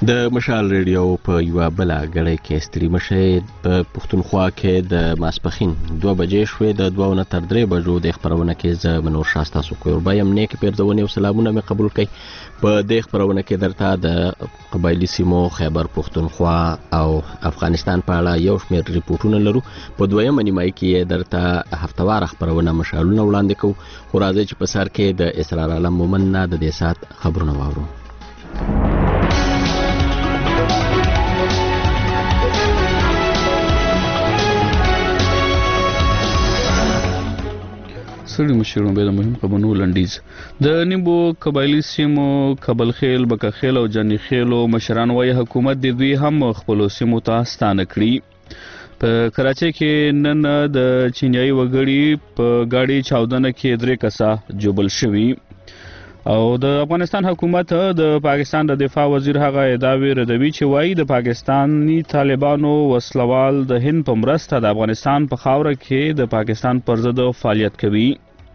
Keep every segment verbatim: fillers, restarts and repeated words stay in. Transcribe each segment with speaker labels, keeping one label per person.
Speaker 1: د مشال ریډیو په یوه بله ګړۍ کې ستړي مشئ. په پښتونخوا کې د ماسپښین دوه بجې شوې. د دوه نه تر درې بجو د خپرونه کې زه منور شاه ستاسو کوربه یم. نیکې پیرزونې او سلامونه مې قبول کړئ. په دې خپرونه کې درته د قبایلي سیمو خیبر پښتونخوا او افغانستان په اړه یو شمېر ریپورټونه لرو. په دویمه نیمایي کې درته هفتواره خپرونه مشالونه وړاندې کوو. خو راځئ چې په سر کې د اسرار عالم مومن نه د دې ساعت خبرونه واورو.
Speaker 2: سړي مشرونو به د مهم خبرونو لنډیز. د نیمبو قبایلي سیمو کبلخیل، بکخیل او جانیخیلو مشران وايي حکومت د دوی هم خپل سیمو ته ستانه کړي. په کراچۍ کې نن د چینایي وګړي په گاډي چاودنه کې درې کسه جوبل شوي او د افغانستان حکومت د پاکستان د دفاع وزیر هغه ادعاوې ردوي چې وايي د پاکستاني طالبانو وسلوال د هند په مرسته د افغانستان په خاوره کې د پاکستان پر ضد فعالیت کوي.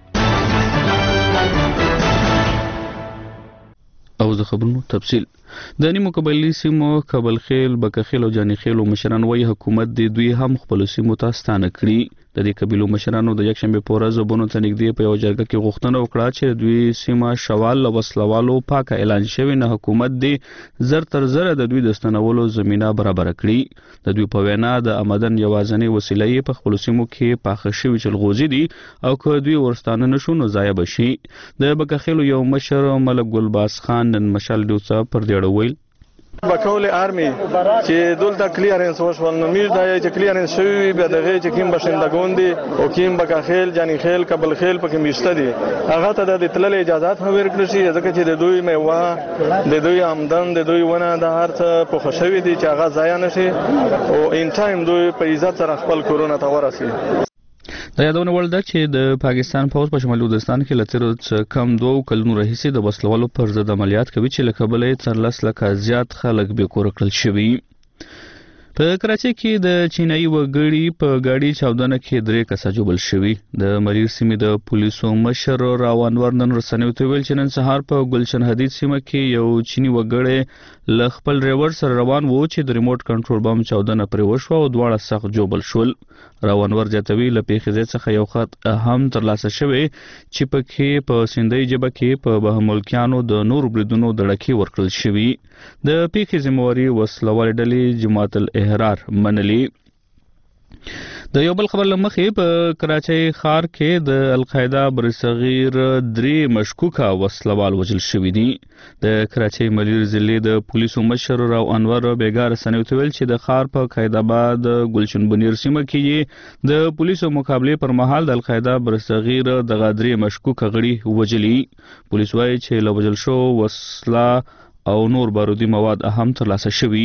Speaker 2: او د خبرونو تفصیل. د نیمو قبایلي سیمو کبلخیل، بکخیل او جانیخیلو مشران وايي حکومت د دوی هم خپل سیمو ته ستانه کړي. د دې قبیلو مشرانو د یکشنبه په ورځ بونو ته نږدې په یو جرګه کې غوښتنه وکړه چې دوی سیمه شوال له وسلوالو پاکه اعلان شوی نه حکومت دې زر تر زره د دوی د ستنولو زمینه برابر کړي. د دوی په وینا د آمدن یوازینۍ وسیله یې په خپل سیمو کې پاخه شوي چلغوزي دي او که دوی ورستانه نشو نو ضایع بشي. د بکخیلو یو مشر ملک ګلباز خان نن مشال ډیوڅه پر دې اړه ویل
Speaker 3: بکول آرمی چې دلته کلیرنس وشول نو موږ دا چې کلیرنس شوی به دغه چې کوم بشندگان دي او کوم بکخیل، جانیخیل، کبلخیل پکې میشته دي هغه ته د تلل اجازه هم ورکړل شي ځکه چې د دوی میوه د دوی آمدن د دوی ونه د هر څه په خوشوي دي چې هغه ضایع نشي او ان ټایم دوی په عزت سره خپل کورونه ته ورسي.
Speaker 2: د یادونه وړ ده چې د پاکستان پوځ په شمالي وزیرستان کې له تیرو کم دوه کلونو راهیسې د وسلوالو پر ضد عملیات کوي چې له کبله یې تر لس لکه زیات خلک بې کوره کړل شوي. په کراچۍ کې د چینایي وګړي په گاډي چاودنه کې درې کسه جوبل شوي. د مریر سیمې د پولیسو مشر راو انور نن رسنیو ته ویل چې نن سهار په ګلشن حدید سیمه کې یو چینی وګړی له خپل ډرایور سره روان وو چې د ریموټ کنټرول بم چاودنه پرې وشوه او دواړه سخت جوبل شول. راو انور زیاتوي له پیښې ځای څخه یو خط هم ترلاسه شوی چې پکې په سیندۍ ژبه کې په بهملکیانو د نورو بریدونو دړکې ورکړل شوي. د پیښې ذمهواري وسلوالې ډلې جماعت الاحرار منلي. د یو بل خبر لمخې په کراچۍ ښار کې د القاعده برصغیر درې مشکوکه وسلوال وژل شوي دي. د کراچۍ ملیر ضلع د پولیسو مشر راو انور بیګا رسنیو ته ویل چې د ښار په قاید آباد ګلشن بنیر سیمه کې د پولیسو مقابلې پر مهال د القاعده برصغیر دغه درې مشکوکه غړي وژلي. پولیس وایي چې له وژل شو وسله او نور بارودي مواد هم ترلاسه شوي.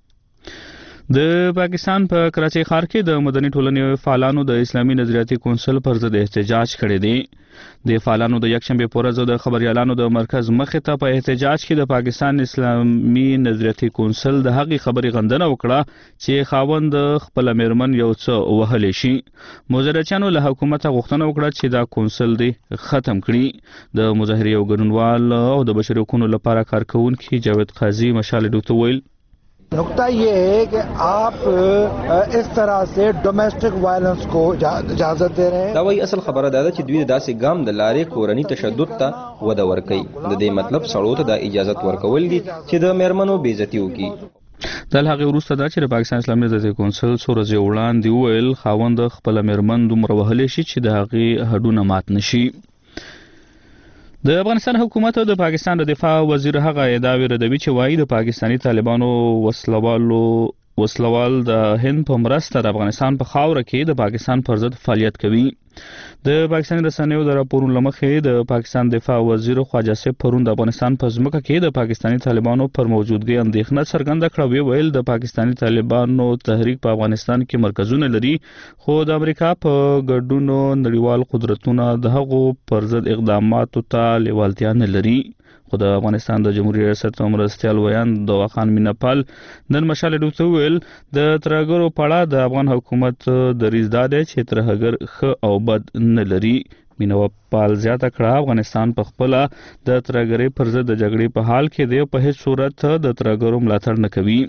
Speaker 2: د پاکستان په پا کراچۍ ښار کې د مدني ټولنې فعالانو د اسلامي نظریاتي کونسل پر ضد احتجاج کړی دی. د فعالانو د یکشنبه په ورځ د خبريالانو د مرکز مخې ته په احتجاج کې د پاکستان اسلامي نظریاتي کونسل د هغې خبرې غندنه وکړه چې خاوند خپل میرمن یو څه وهلی شي. مظاهرچیانو له حکومت غوښتنه وکړه چې دا کونسل دی ختم کړي. د مظاهرې یو ګډونوال او د بشري حقوقو لپاره کارکونکي جاوید قاضي مشال ډیوته ویل
Speaker 4: नुकता ये है कि आप इस तरह से डोमेस्टिक वायलेंस को इजाजत दे रहे हैं.
Speaker 5: دا وایي اصل خبره دا ده چې دوی داسې ګام د لارې کورني تشدد ته وده ورکوي. د دې مطلب سړو ته دا اجازت ورکول دي چې د میرمنو بې عزتي وکړي.
Speaker 2: د هغې وروسته دا چې د پاکستان اسلامي نظریاتي کونسل څو ورځې وړاندې وویل خاوند خپله میرمن دومره وهلی شي چې د هغې هډونه مات نشي. د افغانستان حکومت او د پاکستان د دفاع وزیر هغه ادعاوې ردوي چې وایي د پاکستاني طالبانو وسلوالو وسلوال د هند په مرسته د افغانستان په خاوره کې د پاکستان پر ضد فعالیت کوي. د پاکستان رسنیو د راپورونو له مخې د پاکستان دفاع وزیر خواجه صاحب پرون د افغانستان په ځمکه کې د پاکستاني طالبانو پر موجودګۍ اندېښنه څرګنده کړه. ویې ویل د پاکستاني طالبانو تحریک په افغانستان کې مرکزونه لري خو د امریکا په ګډونو نړیوال قدرتونه د هغو پر ضد اقداماتو ته لیوالتیا نه لري. خو د افغانستان د جمهوریت ریاست مرستیال ویان دوا خان میناپال نن مشال ډیوته ویل د ترهګرو په اړه د افغان حکومت دریځ دا دی چې ترهګر ښه او بد نه لري. مینو پال زیاته کړه افغانستان په خپل د ترګری پر ضد د جګړې په حال کې دی په هیڅ صورت د ترګرو ملاتړ نه کوي.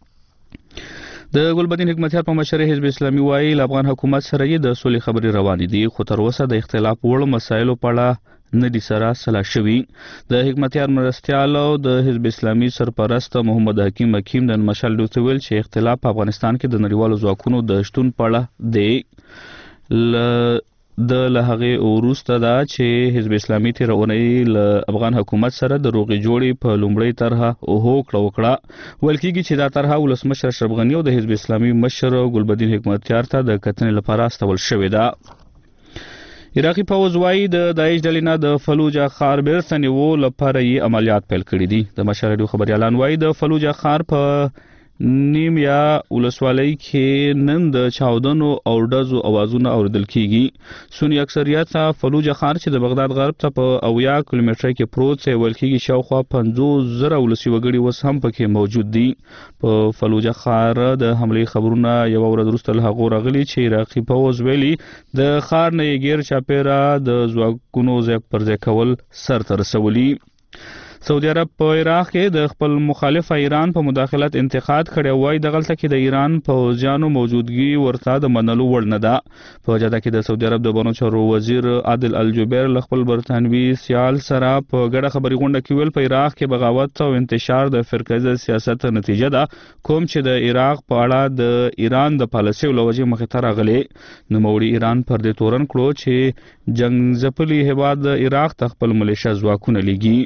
Speaker 2: د ګلبدین حکمتیار په مشر حزب اسلامي وایي له افغان حکومت سره یې د سولې خبرې روانې دي خو تر اوسه د اختلاف وړ مسایلو په اړه نه دي سره سلا شوي. د حکمتیار مرستیال او د حزب اسلامي سرپرست محمد حکیم حکیم د مشال ډوته ویل چې اختلاف په افغانستان کې د نړیوالو ځواکونو د شتون په اړه دی. ل د لهغه وروسته دا چې حزب اسلامي تیر اونۍ له افغان حکومت سره د روغې جوړې په لومړۍ طرحه او هوکړه وکړه. ویل کېږي چې دا طرحه ولسمشر اشرف غني او د حزب اسلامي مشر ګلبدین حکمتیار ته د کتنې لپاره استول شوې ده. عراقي پوځ وایي د داعش ډلې نه د فلوجا ښار بیرته نیولو لپاره یې عملیات پیل کړي دي. د مشال راډیو خبريالان وایي د فلوجا ښار په نیم یا ولسوالۍ کې نن د چاودنو او ډزو اوازونه اوریدل کیږي. سنی اکثریت فلوجا ښار چې د بغداد غرب ته په اویا کیلومتره کې پروت دی ویل کېږي شاوخوا پنځوس زره ولسي وګړي اوس هم پکې موجود دي. په فلوجا ښار د حملې خبرونه یو ورځ وروسته له هغو راغلي چې عراقي پوځ ویلي د ښار نه یې غیر چاپیره د ځواکونو ځای پر ځای کول سرته رسولي. سعودي عرب په عراق کې د خپل مخالف ایران په مداخلت انتقاد کړی وای دغلته کې د ایران پوځیانو موجودګي ورته د منلو وړ نه ده. په جده کې د سعودي عرب د بانو چارو وزیر عادل الجبیر له خپل برتانوي سیال سره په ګډه خبري غونډه کې ویل په عراق کې بغاوت او انتشار د فرقه سیاست نتیجه ده کوم چې د عراق په اړه د ایران د پالیسۍ لوجه مخې ته راغلي. نوموړي ایران پر دې تورن کړو چې جنگ ځپلي هیواد د عراق ته خپل ملیشه ځواکونه لګي.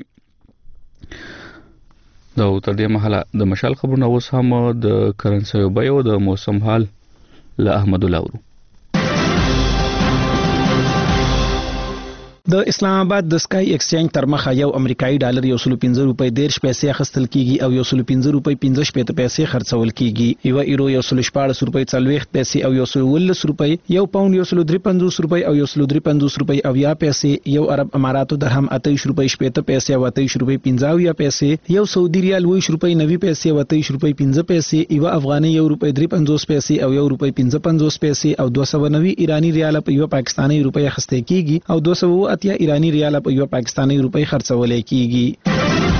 Speaker 2: دا تر دې مهاله د مشال خبرونه اوس هم د کرنسي بیو د موسم حال له احمد الله ورو.
Speaker 6: د اسلام آباد د سکای ایکسچینج تر مخه یو امریکایي ډالر یو سل پنځه روپۍ دیرش پیسې اخیستل کیږي او یو سل پنځه روپۍ پنځه شپېته پیسې خرڅول کیږي. یو ایرو یو سل شپاړس روپۍ څلوېښت پیسې او یو سل ولس روپۍ، یو پاوند یو سل درې پنځوس روپۍ او یو سل درې پنځوس روپۍ او یا پیسې، یو عرب اماراتو درهم اتهیش روپۍ شپېته پیسې او اتهیش روپۍ پنځه او یا پیسې، یو سعودي ریال ویش روپۍ نوي پیسې او اتهیش روپۍ پنځه پیسې، یو افغاني یو روپۍ درې پنځوس پیسې او یو روپۍ پنځه پنځوس پیسې او دوه سوه نوي ایرانی ریال په یو پاکستاني روپۍ اخیستل کیږي او دوه سوه اتیا ایرانی ریال په یو پاکستاني روپۍ خرڅول کیږي.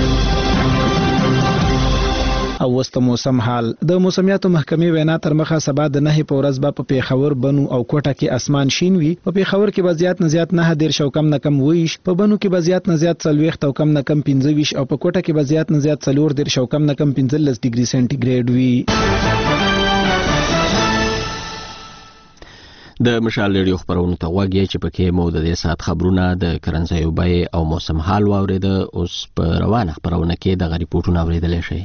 Speaker 6: او وست موسم حال د موسمیاتو محکمې وینا تر مخه سبا د نه په ورځ به په پیښور بنو او کوټه کې اسمان شین وي. په پیښور کې به زیات نه زیات نه ډیر شو کم نه کم ویش، په بنو کې به زیات نه زیات څلوېښت او کم نه کم پنځه ویش او په کوټه کې به زیات نه زیات څلور ډیر شو کم نه کم پنځلس ډیګري سنټیګریډ وي.
Speaker 1: د مشال ریډیو خبرونو ته غوږی چې پکې مو د دې سات خبرونه د کرنسي بیې او موسم حال واوریده. اوس په روانه خبرونه کې د غریپورټونو اوریدل شي.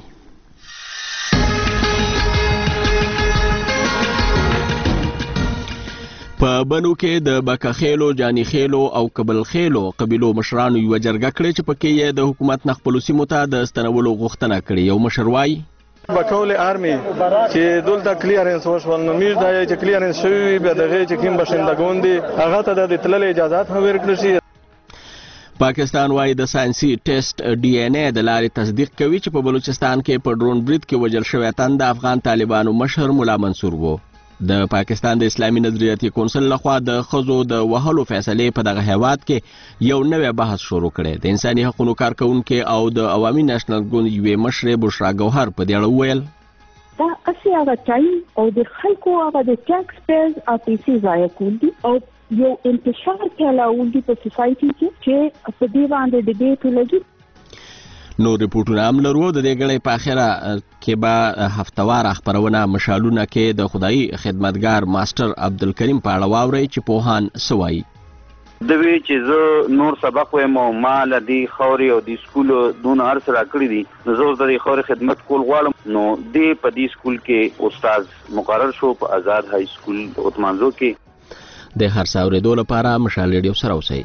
Speaker 1: په بنو کې د بکخېلو، جانی خېلو او قبل خېلو قبیلو مشرانو یو جرګه کړې چې پکې یې د حکومت نه خپل سیمو ته د ستنولو غوښتنه کړې. یو مشر وایي
Speaker 3: بکول آرمی چې دلته کلیرنس وشول نو میږ دا چې کلیرنس شوی به دغه چې کوم بشندګون دي هغه ته د تلل اجازهات هم ورکړل شي.
Speaker 1: پاکستان وايي د ساينسي ټیسټ ډي ان اي د لارې تصدیق کوي چې په بلوچستان کې په ډرون برید کې وژل شوی تن د افغان طالبانو مشر مولا منصور وو. د پاکستان د اسلامي نظریاتي کونسل لخوا د خزو د وهلو فیصلې په دغه هیواد کې یو نوې بحث شروع کړي. د انساني حقوقو کارکونکو او د عوامي نېشنل ګوند یوې مشرې بشرا ګوهر په دې اړه وویل
Speaker 7: دا اسی هغه ټایم او د خلکو هغه د ټیکس پیرز او پیسې ضایع کول دي او یو انتشار پیلاول دي په سوسایټي کې چې په دې باندې ډیبیټ ولګي.
Speaker 1: نو ریپورټونه هم لرو. د دې غړې په اخره کې به هفتوار خبرونه مشالونه کې د خدای خدمتګار ماستر عبدالکریم په اړه واوري چې پوهان سوای
Speaker 8: د وی چې زه نور سبق وایم او مال دی خوري او د سکول دون ارس را کړی دي نو زه د خوري خدمت کول غواړم. نو د په دې سکول کې استاد مقرر شو په آزاد های سکول اوتمانزو کې.
Speaker 1: د هر څاوري دوله لپاره مشال ریډیو سره اوسئ.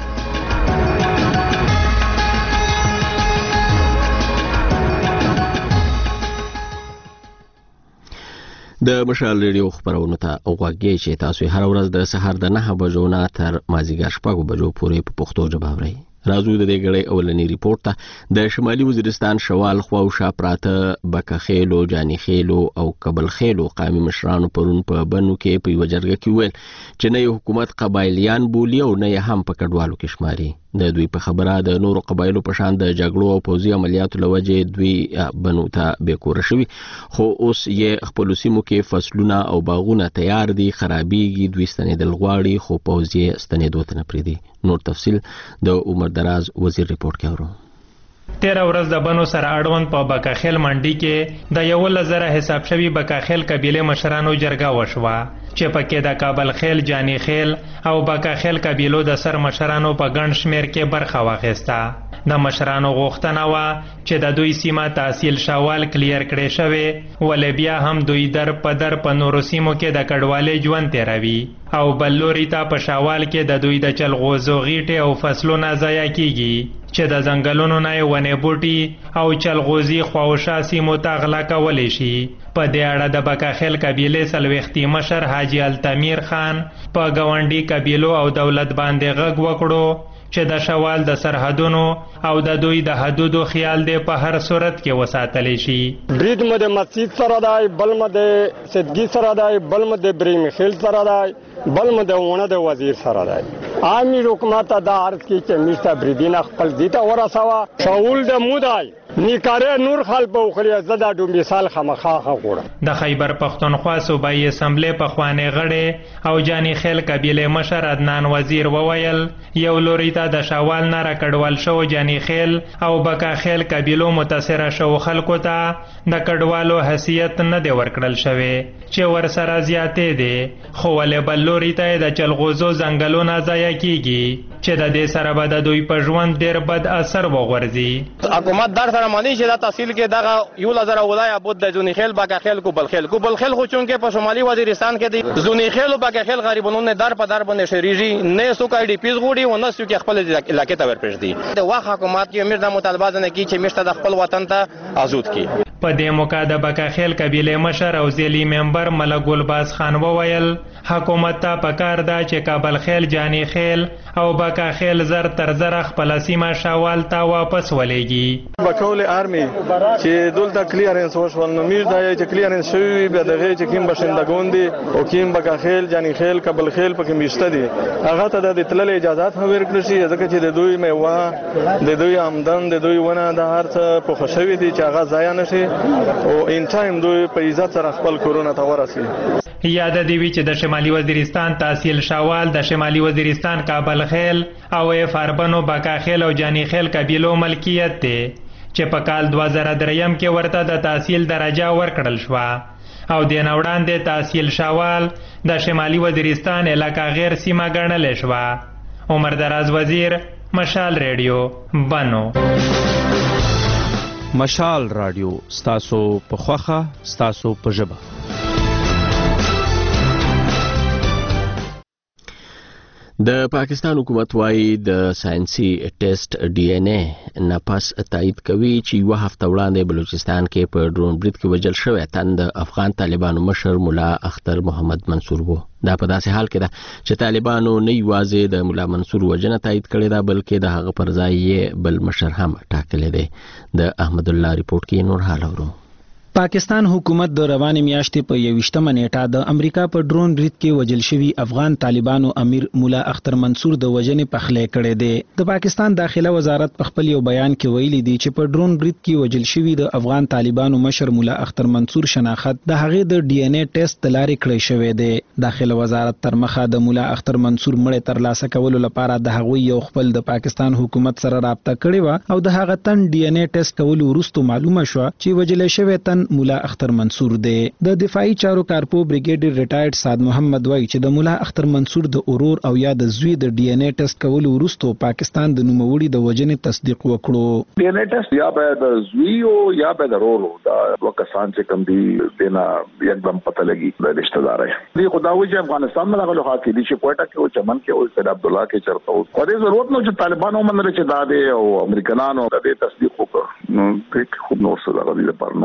Speaker 1: د مشال ریډیو خبرونو ته غوږی چې تاسو هر ورځ د سهار د نه بجو نه تر مازیګر شپږ بجو پورې په پښتو ژبه اورئ. راځو د دې غړې اولنی ریپورت ته. د شمالي وزیرستان شوال خوا او شا پراته بکخېلو، جاني خېلو او کبل خېلو قامي مشرانو پرون په بنو کې په یو جرګه کې ویل چې نه حکومت قبایلیان بولی او نه هم په کډوالو کې شماري. د دوی په خبره د نورو قبایلو په شان د جګړو او پوځي عملیاتو لوجې دوی بنو ته بیکوره شوي، خو اوس یې خپل سیمو کې فصلونه او باغونه تیار دي، خرابېږي، دوی ستنېدل غواړي خو پوځ یې ستنېدو ته نه پرېږدي. نور تفصیل د عمر دراز وزیر ریپورت کې اورو.
Speaker 9: تیر ورځ د بنو سره اړوند په بکاخیل منډي کې د یو لزره حساب شوی بکاخیل قبیله مشرانو جرګه وشوه چې پکې د کابل خیل، جاني خیل او بکاخیل قبیلو د سر مشرانو په ګڼ شمیر کې برخه واخیسته. د مشرانو غوښتنه وه چې د دوی سیمه تحصیل شوال کلیر کړي شوی، ولې بیا هم دوی در په در په نورو سیمو کې د کډوالۍ ژوند تیروي او بل لوري ته په شوال کې د دوی د چلغوزو غیټې او فصلونه ضایع کیږي چې د ځنګلونو نه یې ونې بوټي او چلغوزي خواوشا سیمو ته غلا کولی شي. په دې اړه د بکاخیل قبیلې څلوېښتي مشر حاجي التمیر خان په ګاونډي قبیلو او دولت باندې غږ وکړو چې د شوال د سرحدونو او د دوی د حدودو خیال دی په هر صورت کې وساتلی شي.
Speaker 10: برید مو د مسجد سره دی، بل مو د صدګي سره دی، بل مو د بریم خیل سره دی، بل مو د ونه د وزیر سره دی. عامي حکومت ته دا عرض کی چې میشته بریدینه خپل دي ته ورسوه. شاول د مو دی نیکاره نور خلک به وخوري، زه دا ډو مثال خامخا غواړم.
Speaker 9: د خیبر پښتونخوا صوبایي اسمبلی پخوانی غړی او جاني خیل قبیله مشر عدنان وزیر وویل یو لوري ته د شوال نه راکډوال شو جاني خیل او بکاخیل قبیلو متاثره شو خلکو ته د کډوالو حیثیت نه دی ورکړل شوی چې ورسره زیاتې دي، خو ولې بل لوري ته د چلغوزو ځنګلونه ضایع کیږي چې د دې سره به د دوی په ژوند ډېر بد اثر وغورځي.
Speaker 11: حکومت در سره مانی چې دا تحصیل کې دغه یو لزر ولای ابود د زونی خیل بکاخیل کو بل خیل کو بل خیل خو چونکه په شمالي وزیرستان کې دی زونی خیل او بکاخیل غریبونو نه در په در باندې شریږي، نه سو کا ډی پیز غوډي و نه سو کې خپل علاقې ته ورپېږدي. د واخ حکومت کې امیر د مطالبه نه کی چې مشته د خپل وطن ته آزاد کی.
Speaker 9: په دې موقع د بکاخیل قبیله مشر او ځلی ممبر ملک ګلباز خان وویل حکومت ته پکار ده چې کابل خیل، جاني خیل او بکاخیل زر تر زر خپل سیمه شوال ته واپس ولېږي.
Speaker 3: بکول آرمي چې دلته کلیرنس وشول نو میر دا چې کلیرنس شوی به دغه چې کوم بشندگان دي او کوم بکاخیل، جاني خیل، کابل خیل پکې میشته دي هغه ته د تلل اجازه هم ورکړل شي، ځکه چې د دوی میوه، د دوی آمدن، د دوی ونه د هر څه په خوشوي دي چې هغه ضایع نشي او ان ټایم دوی په عزت سره خپل کورونه ته ورسي.
Speaker 9: یاد دی وی چې د شمالي وزیرستان تحصیل شوال، د شمالي وزیرستان کابل خیل او اف اربنو بکاخیل او جاني خیل قبیلو ملکیت دی چې په کال دوه زره دریم کې ورته د تحصیل درجه ورکړل شوه او د نوړاندې تحصیل شوال د شمالي وزیرستان علاقه غیر سیمه ګڼل شوه. عمر دراز وزیر، مشال ریډیو، بنو.
Speaker 2: مشال رادیو ستاسو په خوخه ستاسو په ژبه.
Speaker 1: د پاکستان حکومت وايي د ساينسي ټیسټ ډي ان اے نه پس تایید کوي چې یو هفته وړاندې بلوچستان کې په ډرون برید کې وژل شوی تن د افغان طالبانو مشر مولا اختر محمد منصور وو. دا په داسې حال کې ده چې طالبانو نه یوازې د مولا منصور وژنه تایید کړې ده بلکې د هغه پر ځای یې بل مشر هم ټاکلی دی. د احمد الله ریپورت کې نور حال اورو.
Speaker 6: پاکستان حکومت د روانې میاشتې په یوویشتمه نیټه د امریکا په ډرون برید کې وژل شوي افغان طالبانو امیر مولا اختر منصور د وژنې پخلی کړی دی. د پاکستان داخله وزارت په خپل یو بیان کې ویلي دی چې په ډرون برید کې وژل شوي د افغان طالبانو مشر مولا اختر منصور شناخت د هغې د ډي ان اے ټیسټ د لارې کړی شوی دی. داخله وزارت تر مخه د مولا اختر منصور مړی ترلاسه کولو لپاره د هغوی یو خپل د پاکستان حکومت سره رابطه کړې وه او د هغه تن ډي ان اے ټیسټ کولو وروسته معلومه شوه چې وژل شوی تن مولا اختر منصور دی. د دفاعي چارو کارپو بریګیډر ریټایرډ سعد محمد وایي چې د مولا اختر منصور د اورور او یا د زوی د ډي ان اے ټیسټ کولو وروسته پاکستان د نوموړي د وژنې تصدیق وکړو.
Speaker 12: ډي ان اے ټیسټ یا به د زوی او یا به د ورور دا دوه کسان چې کوم دي دنا یکدم پته لګي د رشتہ دار دی. خداوي چې افغانستان میں لغلو حق دي چې کوټه کې او چمن کې او سید عبد الله کې چرته او د ضرورت نو چې طالبانو منل چې دا دي او امریکایانو د تصدیق وکړ نو ټیک خو نو څه دا غوډه پر نو پاتې.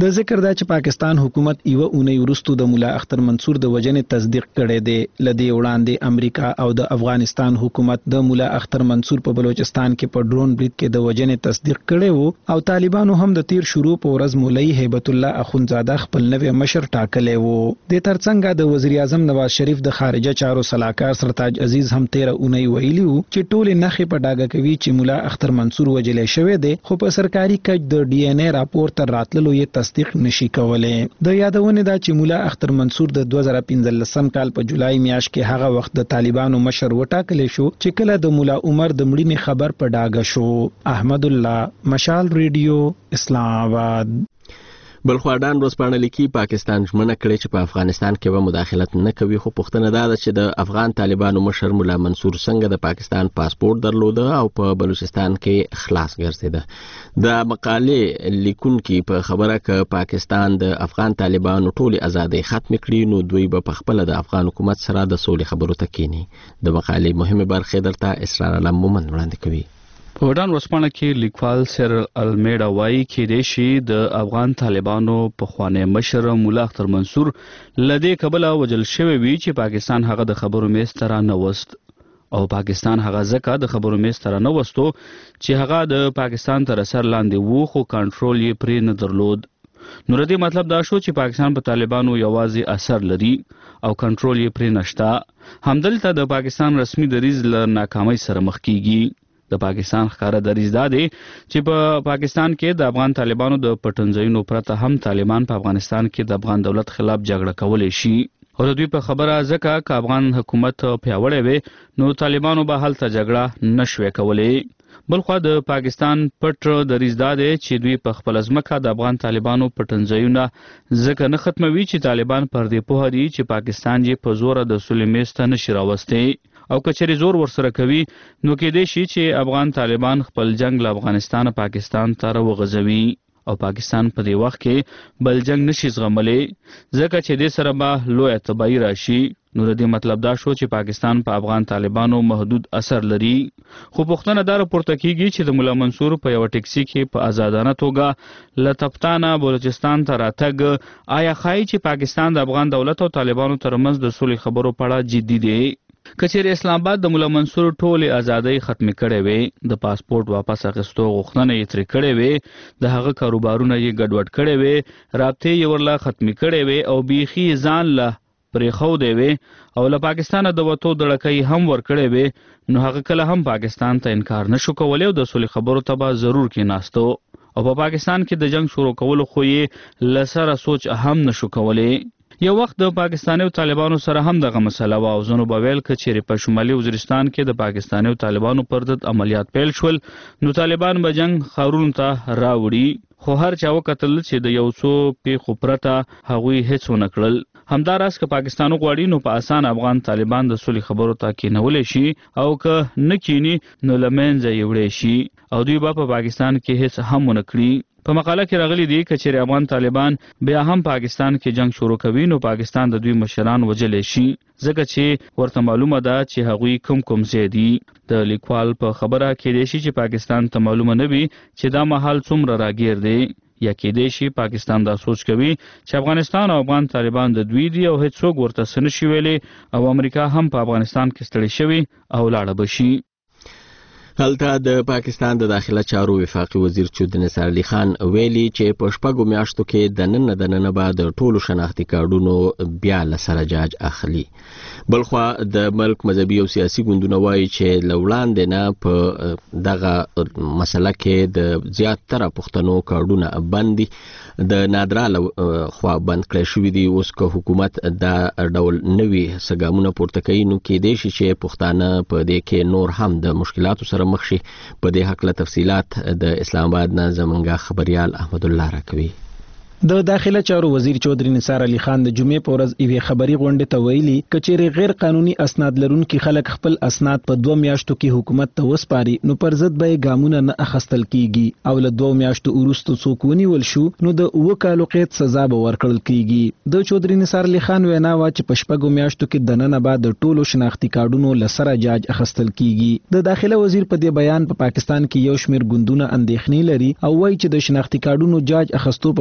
Speaker 6: د ذکر دا چې پاکستان حکومت یو اونۍ وروسته د مولا اختر منصور د وجنې تصدیق کړی دی. لدی وړاندې امریکا او د افغانستان حکومت د مولا اختر منصور په بلوچستان کې په ډرون برید کې د وجنې تصدیق کړی وو او طالبانو هم د تیر شروع په ورځ مولوي هیبت الله اخونزاده خپل نوی مشر ټاکلی وو. د ترڅنګ د وزیر اعظم نواز شریف د خارجه چارو سلاکار سرتاج عزیز هم تیر اونۍ ویلي وو چې ټول نخې په ډاګه کوي چې مولا اختر منصور وجلې شوی دی خو په سرکاري کچ د ډي ان اي راپور تر راتللو یې تصدیق نشي کولای. د یادونه دا چې مولا اختر منصور د دوه زره پنځلسم کال په جولای میاشت کې هغه وخت د طالبانو مشر وټاکل شو چې کله د مولا عمر د مړینې خبر په ډاګه شو. احمد الله، مشال ریډیو، اسلام آباد.
Speaker 1: بلخوا ډان ورځپاڼه لیکي پاکستان ژمنه کړې چې په افغانستان کې به مداخلت نه کوي، خو پوښتنه دا ده چې د افغان طالبانو مشر مولا منصور څنګه د پاکستان پاسپورت درلوده او په بلوچستان کې خلاص ګرځیده. د مقالې لیکونکي په خبره ک پاکستان د افغان طالبانو ټولې ازادۍ ختم کړي نو دوی به په خپل د افغان حکومت سره د سولې خبرو ته کینی. د مقالې مهمه برخه درته اسرار علم مومن وړاندې کوي.
Speaker 2: په ډان ورځپاڼه کې لیکوال سر المیډا وایي چې د شي د افغان طالبانو په خوانه مشر مولا اختر منصور لدې کبله وجل شوی وی چې پاکستان هغه د خبرو میز تر نه وست او پاکستان هغه ځکه د خبرو میز تر نه وستو چې هغه د پاکستان تر اثر لاندې وو خو کنټرول یې پرې نه درلود. نو ردی مطلب دا شو چې پاکستان په طالبانو یوازې اثر لري او کنټرول یې پرې نشته. همدلته د پاکستان رسمي دریځ له ناکامۍ سره مخ کیږي. د پاکستان ښکارا دریځ دا دی چې په پاکستان کې د افغان طالبانو د پټنځایونو پرته هم طالبان په افغانستان کې د افغان دولت خلاف جګړه کولای شي او د دوی په خبره ځکه چې افغان حکومت پیاوړی وي نو طالبانو به هلته جګړه نشوي کولای. بلخوا د پاکستان پټ دریځ دا دی چې دوی په خپل ځمکه د افغان طالبانو پټنځایونه ځکه نه ختموي چې طالبان پر دې پوه دي چې پاکستان یې په زور د صلح میز ته نشي راوستي او کچري زور ورسره کوي نو کې دې شي چې افغان طالبان خپل جنگ له افغانستان پاکستان ته راوغځوي او پاکستان په دې وخت کې بل جنگ نشي زغملی ځکه چې دې سره به لوی تباہي راشي. نو د دې مطلب دا شو چې پاکستان په افغان طالبانو محدود اثر لري. خو پوښتنه دا راپورته کیږي چې د مولا منصور په یو ټیکسي کې په آزادانه توګه له تپتانه بلوچستان ته راتګ آیا ښایي چې پاکستان د افغان دولت او طالبانو ترمنځ د سولې خبرو په اړه جدي دی؟ کچېرې اسلام آباد د مولا منصور ټولې ازادۍ ختمې کړې وې، د پاسپورت واپس اخیستو غوښتنه یې ترې کړې وې، د هغه کاروبارونه یې ګډوډ کړې وې، رابطې یې ورله ختمې کړې وې او بیخي ځان له پرېښودې وې او له پاکستانه د وتو دړکۍ هم ورکړې وې نو هغه کله هم پاکستان ته انکار نشو کولی او د سولې خبرو ته به ضرور کېناستو او په پاکستان کې د جنگ شروع کولو خو یې له سره سوچ هم نشو کولی. یو وخت د پاکستاني او طالبانو سره هم دغه مسله و او ځنو به ویل که چیرې په شمالي وزیرستان کې د پاکستاني او طالبانو پر ضد عملیات پیل شول نو طالبان به جنگ ښارونو ته راوړي خو هر چا وکتل چې د یو څو پیښو پرته هغوی هیڅ ونه کړل. همداراز که پاکستان وغواړي نو په اسان افغان طالبان د سولې خبرو ته کېنولی شي او که نه کېني نو له منځه یې وړی شي او دوی به په پاکستان کې هیڅ هم ونه کړي. په مقاله کې راغلي دي که چیرې افغان طالبان بیا هم پاکستان کې جنگ شروع کوي نو پاکستان د دوی مشران وجلی شي ځکه چې ورته معلومه ده چې هغوی کوم کوم ځای دي. د لیکوال په خبره کېدای شي چې پاکستان ته معلومه نه وي چې دا مهال څومره راګیر دی یا کېدای شي پاکستان دا سوچ کوي چې افغانستان او افغان طالبان د دوی دي او هیڅوک ورته څه نشي ویلی او امریکا هم په افغانستان کې ستړې شوي او لاړه به شي.
Speaker 1: هلته د پاکستان د داخله چارو وفاقي وزیر چود نثار علي خان ویلي چې په شپږو میاشتو کې د نن د نن بعد ټولو شناختي کارډونو بیا له سره جاج اخلي. بلخوا د ملک مذهبي او سیاسي ګوندونه وایي چې له وړاندې نه په دغه مسله کې د زیاتره پښتنو کارډونه بند دي د نادراله خوا بند کړی شوي دي. اوس که حکومت دا ډول نوي څه پورته کوي نو کېدای شي چې پښتانه په دې کې نور هم د مشکلاتو سره مخ شي. په دې هکله تفصيلات د اسلام آباد نه زمونږ خبريال احمد الله راکوي.
Speaker 6: د داخله چارو وزیر چودري نثار علي خان د جمعې په ورځ ایوه خبري غونډه ته ویلي کچېرې غیر قانوني اسناد لرونکي خلک خپل اسناد په دوه میاشتو کې حکومت ته وسپاري نو پر ضد به ګامونه نه اخستل کیږي او له دوه میاشتو وروسته څوک ونیول شو نو د اوه کالو قید سزا به ورکړل کیږي. د چودري نثار علي خان وینا وا چې په شپږو میاشتو کې د نن بعد د ټولو شناختی کارډونو لسره جاج اخستل کیږي. د داخله وزیر په دې بیان په پا پاکستان کې یو شمیر ګوندونه اندېښنې لري او وایي چې د شناختی کارډونو جاج اخستو په بهانه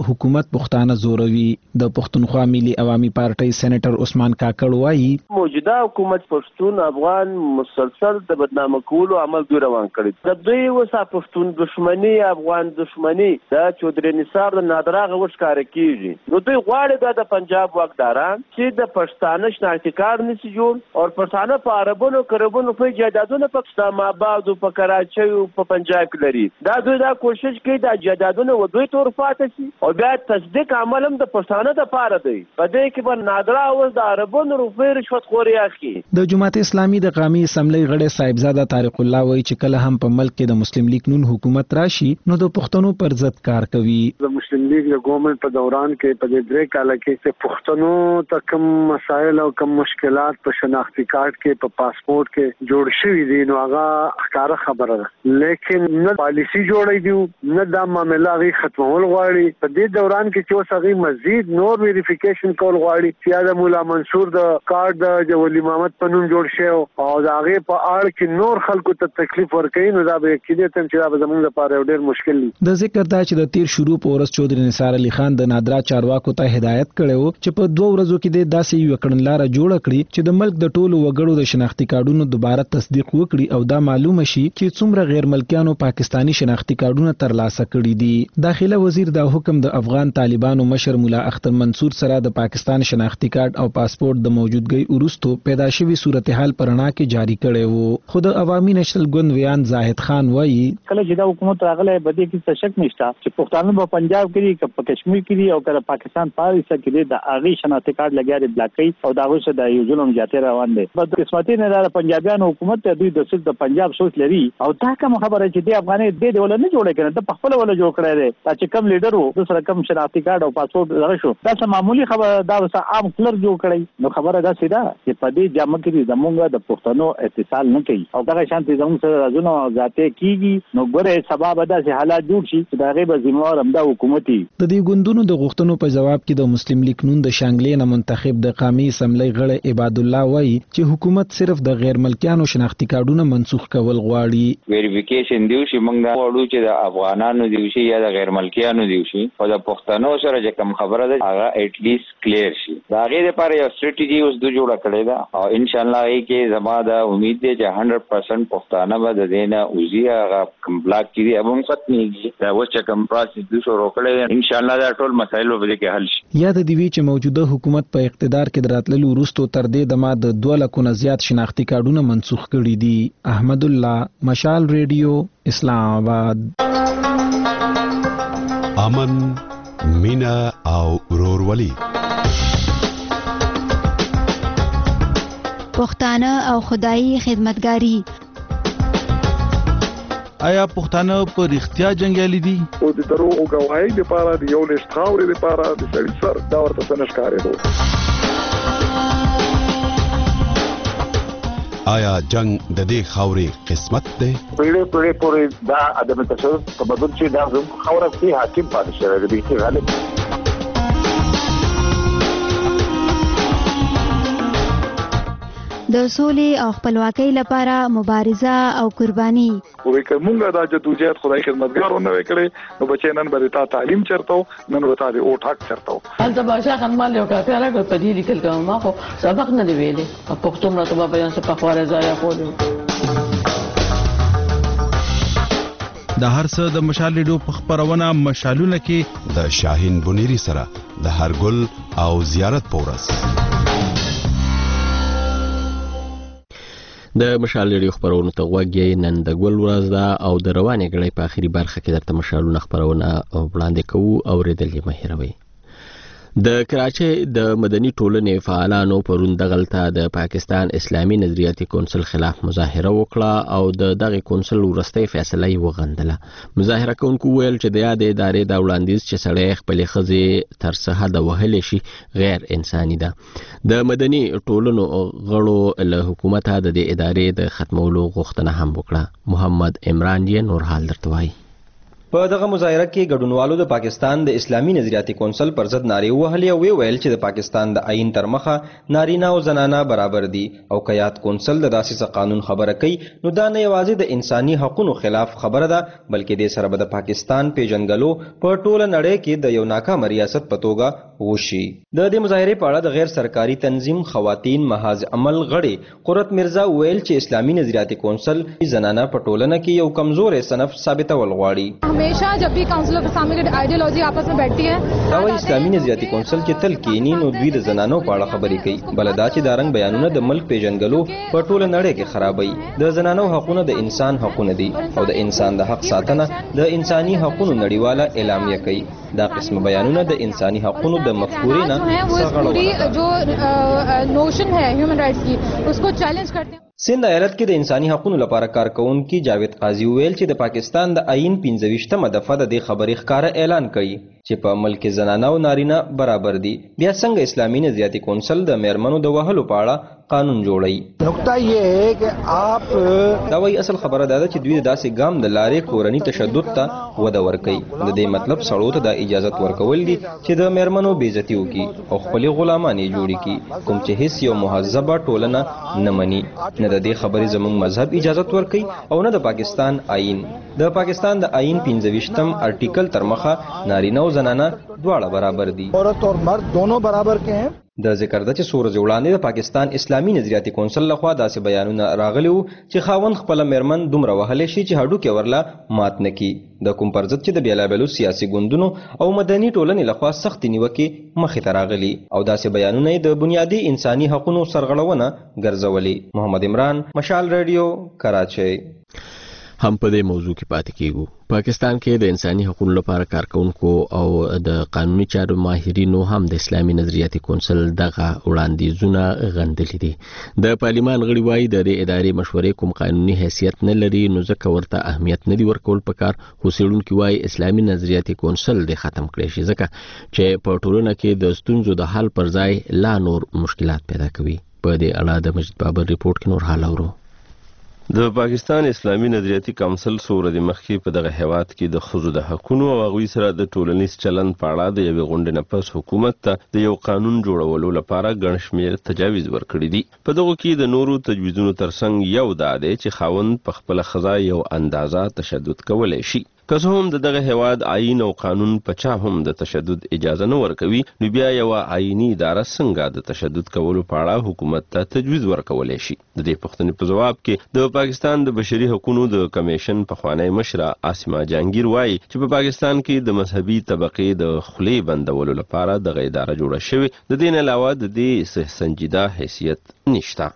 Speaker 6: حکومت پښتانه زوروي. د پښتونخوا ملي عوامي پارټۍ سېنیټر عثمان کاکړ وایي
Speaker 13: موجوده حکومت پښتون افغان مسلسل د بدنامه کولو عمل دوی روان کړی. د دوی وسه پښتون دشمنی افغان دشمنی د چودري نثار د نادراغه وښکار کیږي. نو دوی غواړي د پنجاب واکداران چې د پښتانه شناختی کارت نشي جوړ او پښتانه په عربونو کربونو په جایدادونو په اسلام آباد او په کراچۍ او په پنجاب کې لري. دا دوی دا کوشش کوي د جایدادونو و دوی تور فاتح شي او بیا تصدیق عملم د پښتانه د پاره دی. په دې کې به نادرا او د عربونو روپې رشوت خوري اخی.
Speaker 6: د جماعت اسلامي د قومي اسمبلی غړي صاحبزاده طارق الله وایي چې کله هم په ملک کې د مسلم لیگ نون حکومت راشي نو د پښتنو پر ضد کار کوي.
Speaker 14: د مسلم لیگ د ګورنمنت په دوران کې په دې درې کال کې چې پښتنو ته کوم مسایل او کوم مشکلات په شناختی کارت کې په پاسپورت کې جوړ شوی دي نو هغه ښکاره خبره ده. لیکن نه پالیسی جوړی دی نه دا معاملې غي ختمول غواړي. په دې دوران کې چې اوس هغه مزید نور ویریفیکیشن کول غواړي چې دا مولا منصور د کارت د ولی محمد په نوم جوړ شي او دا هغه په اړه کې نور خلکو ته تکلیف ورکړي نو دا به کېدې تم چې دا زموږ لپاره ډېر مشکل دي.
Speaker 6: د ذکر دا چې د تیر شروع په ورځ چودري نثار علي خان د نادرا چارواکو ته هدایت کړو چې په دوه ورځو کې د داسې یو کړنلاره جوړ کړي چې د ملک د ټولو وګړو د شناختی کارتونو دوباره تصدیق وکړي او دا معلومه شي چې څومره غیر ملکیانو پاکستانی شناختی کارتونه ترلاسه کړي دي. داخله وزیر دا حکم د افغان طالبانو مشر مولا اختر منصور سره د پاکستان شناختی کارت او پاسپورت د موجودګۍ وروسته پیدا شوی صورتحال پرنا کې جاری کړي وو. خود عوامي نشل ګوند ویان زاهد خان وایي
Speaker 15: کله چې دا حکومت راغله بده کې څه شک نشته چې پښتانه په پنجاب کې کې په کشمیر کې او کله پاکستان پاریسه کې د اغي شناختی کارت لګیاري بلاکي او دا غوښه د یو ظلم جاته روان دي. په قسمتي نه د پنجابیانو حکومت ته دوی د سل د پنجاب سوچ لري او دا کوم خبره چې د افغاني د ډول نه جوړه کړي د خپل ولا جوړ کړی دی چې کم لیډر وو د سره کم شناختی کارت او پاسپورت لري شو دا سم معمولی خبره دا وسه عام کلر جوړ کړی. نو خبره دا سیده چې په دې جامه کې زمونږ د پښتنو اتصال نه کوي او دا شانتي زموږ سره راځونه ذاته کیږي نو ګوره سبب دا سه حالات جوړ شي چې دا غیب ذمہوار هم د حکومتي.
Speaker 6: د دې ګوندونو د غوښتنو په جواب کې د مسلم لیگ نون د شانګلې نه منتخب د قومي اسمبلی غړي عباد الله وایي چې حکومت صرف د غیر ملکیانو شناختی کارتونه منسوخ کول غواړي.
Speaker 16: ویریفیکیشن دیو شي موږ دا وړو چې د افغانانو دیو شي یا د غیر ملکیانو دیو شي او د پښتنو سره چې کوم خبره ده هغه اټ لیست کلیر شي. دا غي لپاره یو ستراتیژي اوس د جوړه کړې ده او ان شاء الله یې کې زما د امید دی چې صد درصد پښتانه به د دینه اوزي هغه کوم بلاک کې هم ختميږي. دا و چې کوم پروسس د شروع کړي ان شاء الله دا ټول مسایل به کې حل شي.
Speaker 6: یا د دیوی چې موجوده حکومت په اقتدار کې دراتللو وروسته تر دې دمه د دوه لکو نه زیات شناختی کارتونه منسوخ کړي دي. احمد الله مشال ریډیو اسلام آباد.
Speaker 17: امن مینا او ورورولي
Speaker 18: پښتانه او خدایي خدمتګاری.
Speaker 19: آیا پښتانه په رښتیا جنگیالي دي
Speaker 12: او د دروغو گواهی لپاره د یو لښت خاورې لپاره د سړي سر دا ورته څه نشکارېدو؟
Speaker 17: آیا جنگ د دې خاورې قسمت دی؟
Speaker 20: پیړې پیړې پورې دا عدم تشدد تبدل چې دا زموږ خاوره کې حاکم پاتې شوی دی چې غالب
Speaker 18: د سولې او خپلواکۍ لپاره مبارزه او قرباني.
Speaker 12: وې کومه دا جدوجہد خدای خدمتګارونه وکړي نو بچي نن به تا تعلیم چرته نن به تا د او ټاک چرته
Speaker 21: هلته بادشاہ خانمال یو کافي راغی په دې لیکل کوم ما خو سبق نه دی ویلې په پښتو مړه ته بیان څه په خواره ځای خورو.
Speaker 19: د هر څه د مشال ریډیو په خبرونه مشالونه کې
Speaker 17: د شاهین بنيري سره د هرګل او زیارت پورس
Speaker 1: د مشال ریډیو خبرونه ته غوږی نن د ګل ورځ ده او د روانې غړي په اخیری برخه کې درته مشالونه خبرونه وړاندې کوو او ریدل یې مهیروي. د کراچۍ د مدني ټولنې فعالانو پرون دغلته د پاکستان اسلامي نظریاتي کونسل خلاف مظاهره وکړه او د دغه کونسل ورستۍ فیصله یې وغندله. مظاهره کوونکو ویل چې د یادې ادارې د وړاندیز چې سړی خپلې ښځې تر څه حده وهلی شي غیر انساني ده. د مدني ټولنو غړو له حکومته د دې ادارې د ختمولو غوښتنه هم وکړه. محمد عمران یې نور حال درته وایي.
Speaker 5: په دغه مظاهره کې ګډونوالو د پاکستان د اسلامي نظریاتي کونسل پر ضد نارې وهلې او ویل چې د پاکستان د آئین تر مخه نارینه او زنانه برابر دي او کیات کونسل د داسې قانون خبره کوي نو دا نه یوازې د انساني حقوقو خلاف خبره ده بلکې د سره د پاکستان پیژنګلو په ټوله نړۍ کې د یو ناکام ریاست په توګه وشي. د دې مظاهرې په اړه د غیر سرکاري تنظیم خواتین محاذ عمل غړي قرت مرزا ویل چې اسلامي نظریاتي کونسل زنانه په ټولنه کې یو کمزور صنف ثابتول غواړي.
Speaker 4: همیشه جب بھی کونسل آف اسلامک آئیڈیالوجی آپس میں بیٹھتی ہے
Speaker 5: دا وایي اسلامي نظریاتي کونسل چې تل کینی نو دوی د زنانو په اړه خبرې کوي بل دا چې دا رنګ بیانونه د ملک پیژنګلو په ټوله نړۍ کې خرابوي. د زنانو حقونه د انسان حقونه دي او د انسان د حق ساتنه د انساني حقوقو نړیواله اعلامیه کوي. دا قسم بیانونه د انسانی حقوقو د مفکورې نه څرګندوي
Speaker 4: جو نوشن ہے ہیومن رائٹس کی اس کو چیلنج کرتے ہیں.
Speaker 5: سند ایالت کې د انساني حقوقو لپاره کارکونکي جاوید قاضي ویل چې د پاکستان د آئین پنځه ویشتمه دفعه د دې خبرې ښکاره اعلان کړي چې په ملک کې زنانه او نارینه برابر دي. بیا څنګه اسلامي نظریاتي کونسل د میرمنو د وهلو په اړه قانون جوړوي؟
Speaker 22: نقطه یہ ہے کہ آپ
Speaker 5: دا وایي اصل خبره دا ده چې دوی داسې ګام د لارې کورني تشدد ته وده ورکوي. د دې مطلب سړو ته دا اجازت ورکول دي چې د میرمنو بېعزتي وکړي او خپلې غلامان یې جوړې کړي کوم چې هیڅ یو مهذبه ټولنه نه مني. نه د دې خبرې زموږ مذهب اجازت ورکوي او نه د پاکستان آئین. د پاکستان د آئین پنځه ویشتم ارټیکل تر مخه نارینه او زنانه دواړه برابر دي.
Speaker 22: عورت اور مرد دونوں برابر کے ہیں.
Speaker 5: د ذکر ده چې څو ورځې وړاندې د پاکستان اسلامي نظریاتي کونسل لخوا داسې بیانونه راغلي وو چې خاوند خپله میرمن دومره وهلی شي چې هډوکې ورله مات نه کړي. د کوم پر ضد چې د بېلابېلو سیاسي ګوندونو او مدني ټولنې لخوا سختې نیوکې مخې ته راغلي او داسې بیانونه یې د بنیادي انساني حقونو سرغړونه ګرځولي. محمد عمران، مشال ریډیو، کراچۍ.
Speaker 1: هم په دې موضوع کې پاتې کیږو. پاکستان کې د انساني حقوقو لپاره کارکونکو او د قانوني چارو ماهرینو هم د اسلامي نظریاتي کونسل دغه وړاندیزونه غندلي دي. د پارلمان غړي وایي د دې ادارې مشورې کوم قانوني حیثیت نه لري نو ځکه ورته اهمیت نه دی ورکول پکار. خو څېړونکي وایي اسلامي نظریاتي کونسل د ختم کړی شي ځکه چې په ټولنه کې د ستونزو د حل پر ځای لا نور مشکلات پیدا کوي. په دې اړه د مجید بابر ریپورت کې نور حال اورو.
Speaker 23: د پاکستان اسلامي نظریاتي کونسل څو ورځې مخکې په دغه هیواد کې د ښځو د حقونو او هغوی سره د ټولنیز چلند په اړه د یوې غونډې نه پس حکومت ته د یو قانون جوړولو لپاره ګڼ شمېر تجاویز ورکړي دي. په دغو کې د نورو تجویزونو ترڅنګ یو دا دی چې خاوند په خپله ښځه یو اندازه تشدد کولی شي. که څه هم د دغه هیواد آئین او قانون په چا هم د تشدد اجازه نه ورکوي نو بیا یوه آئیني اداره څنګه د تشدد کولو په اړه حکومت ته تجویز ورکولی شي؟ د دې پوښتنې په ځواب کې د پاکستان د بشري حقوقو د کمیشن پخوانی مشره عاصمه جهانګیر وایي چې په پاکستان کې د مذهبي طبقې د خولې بندولو لپاره دغه اداره جوړه شوې. د دې نه علاوه د دې سنجیده حیثیت نشته.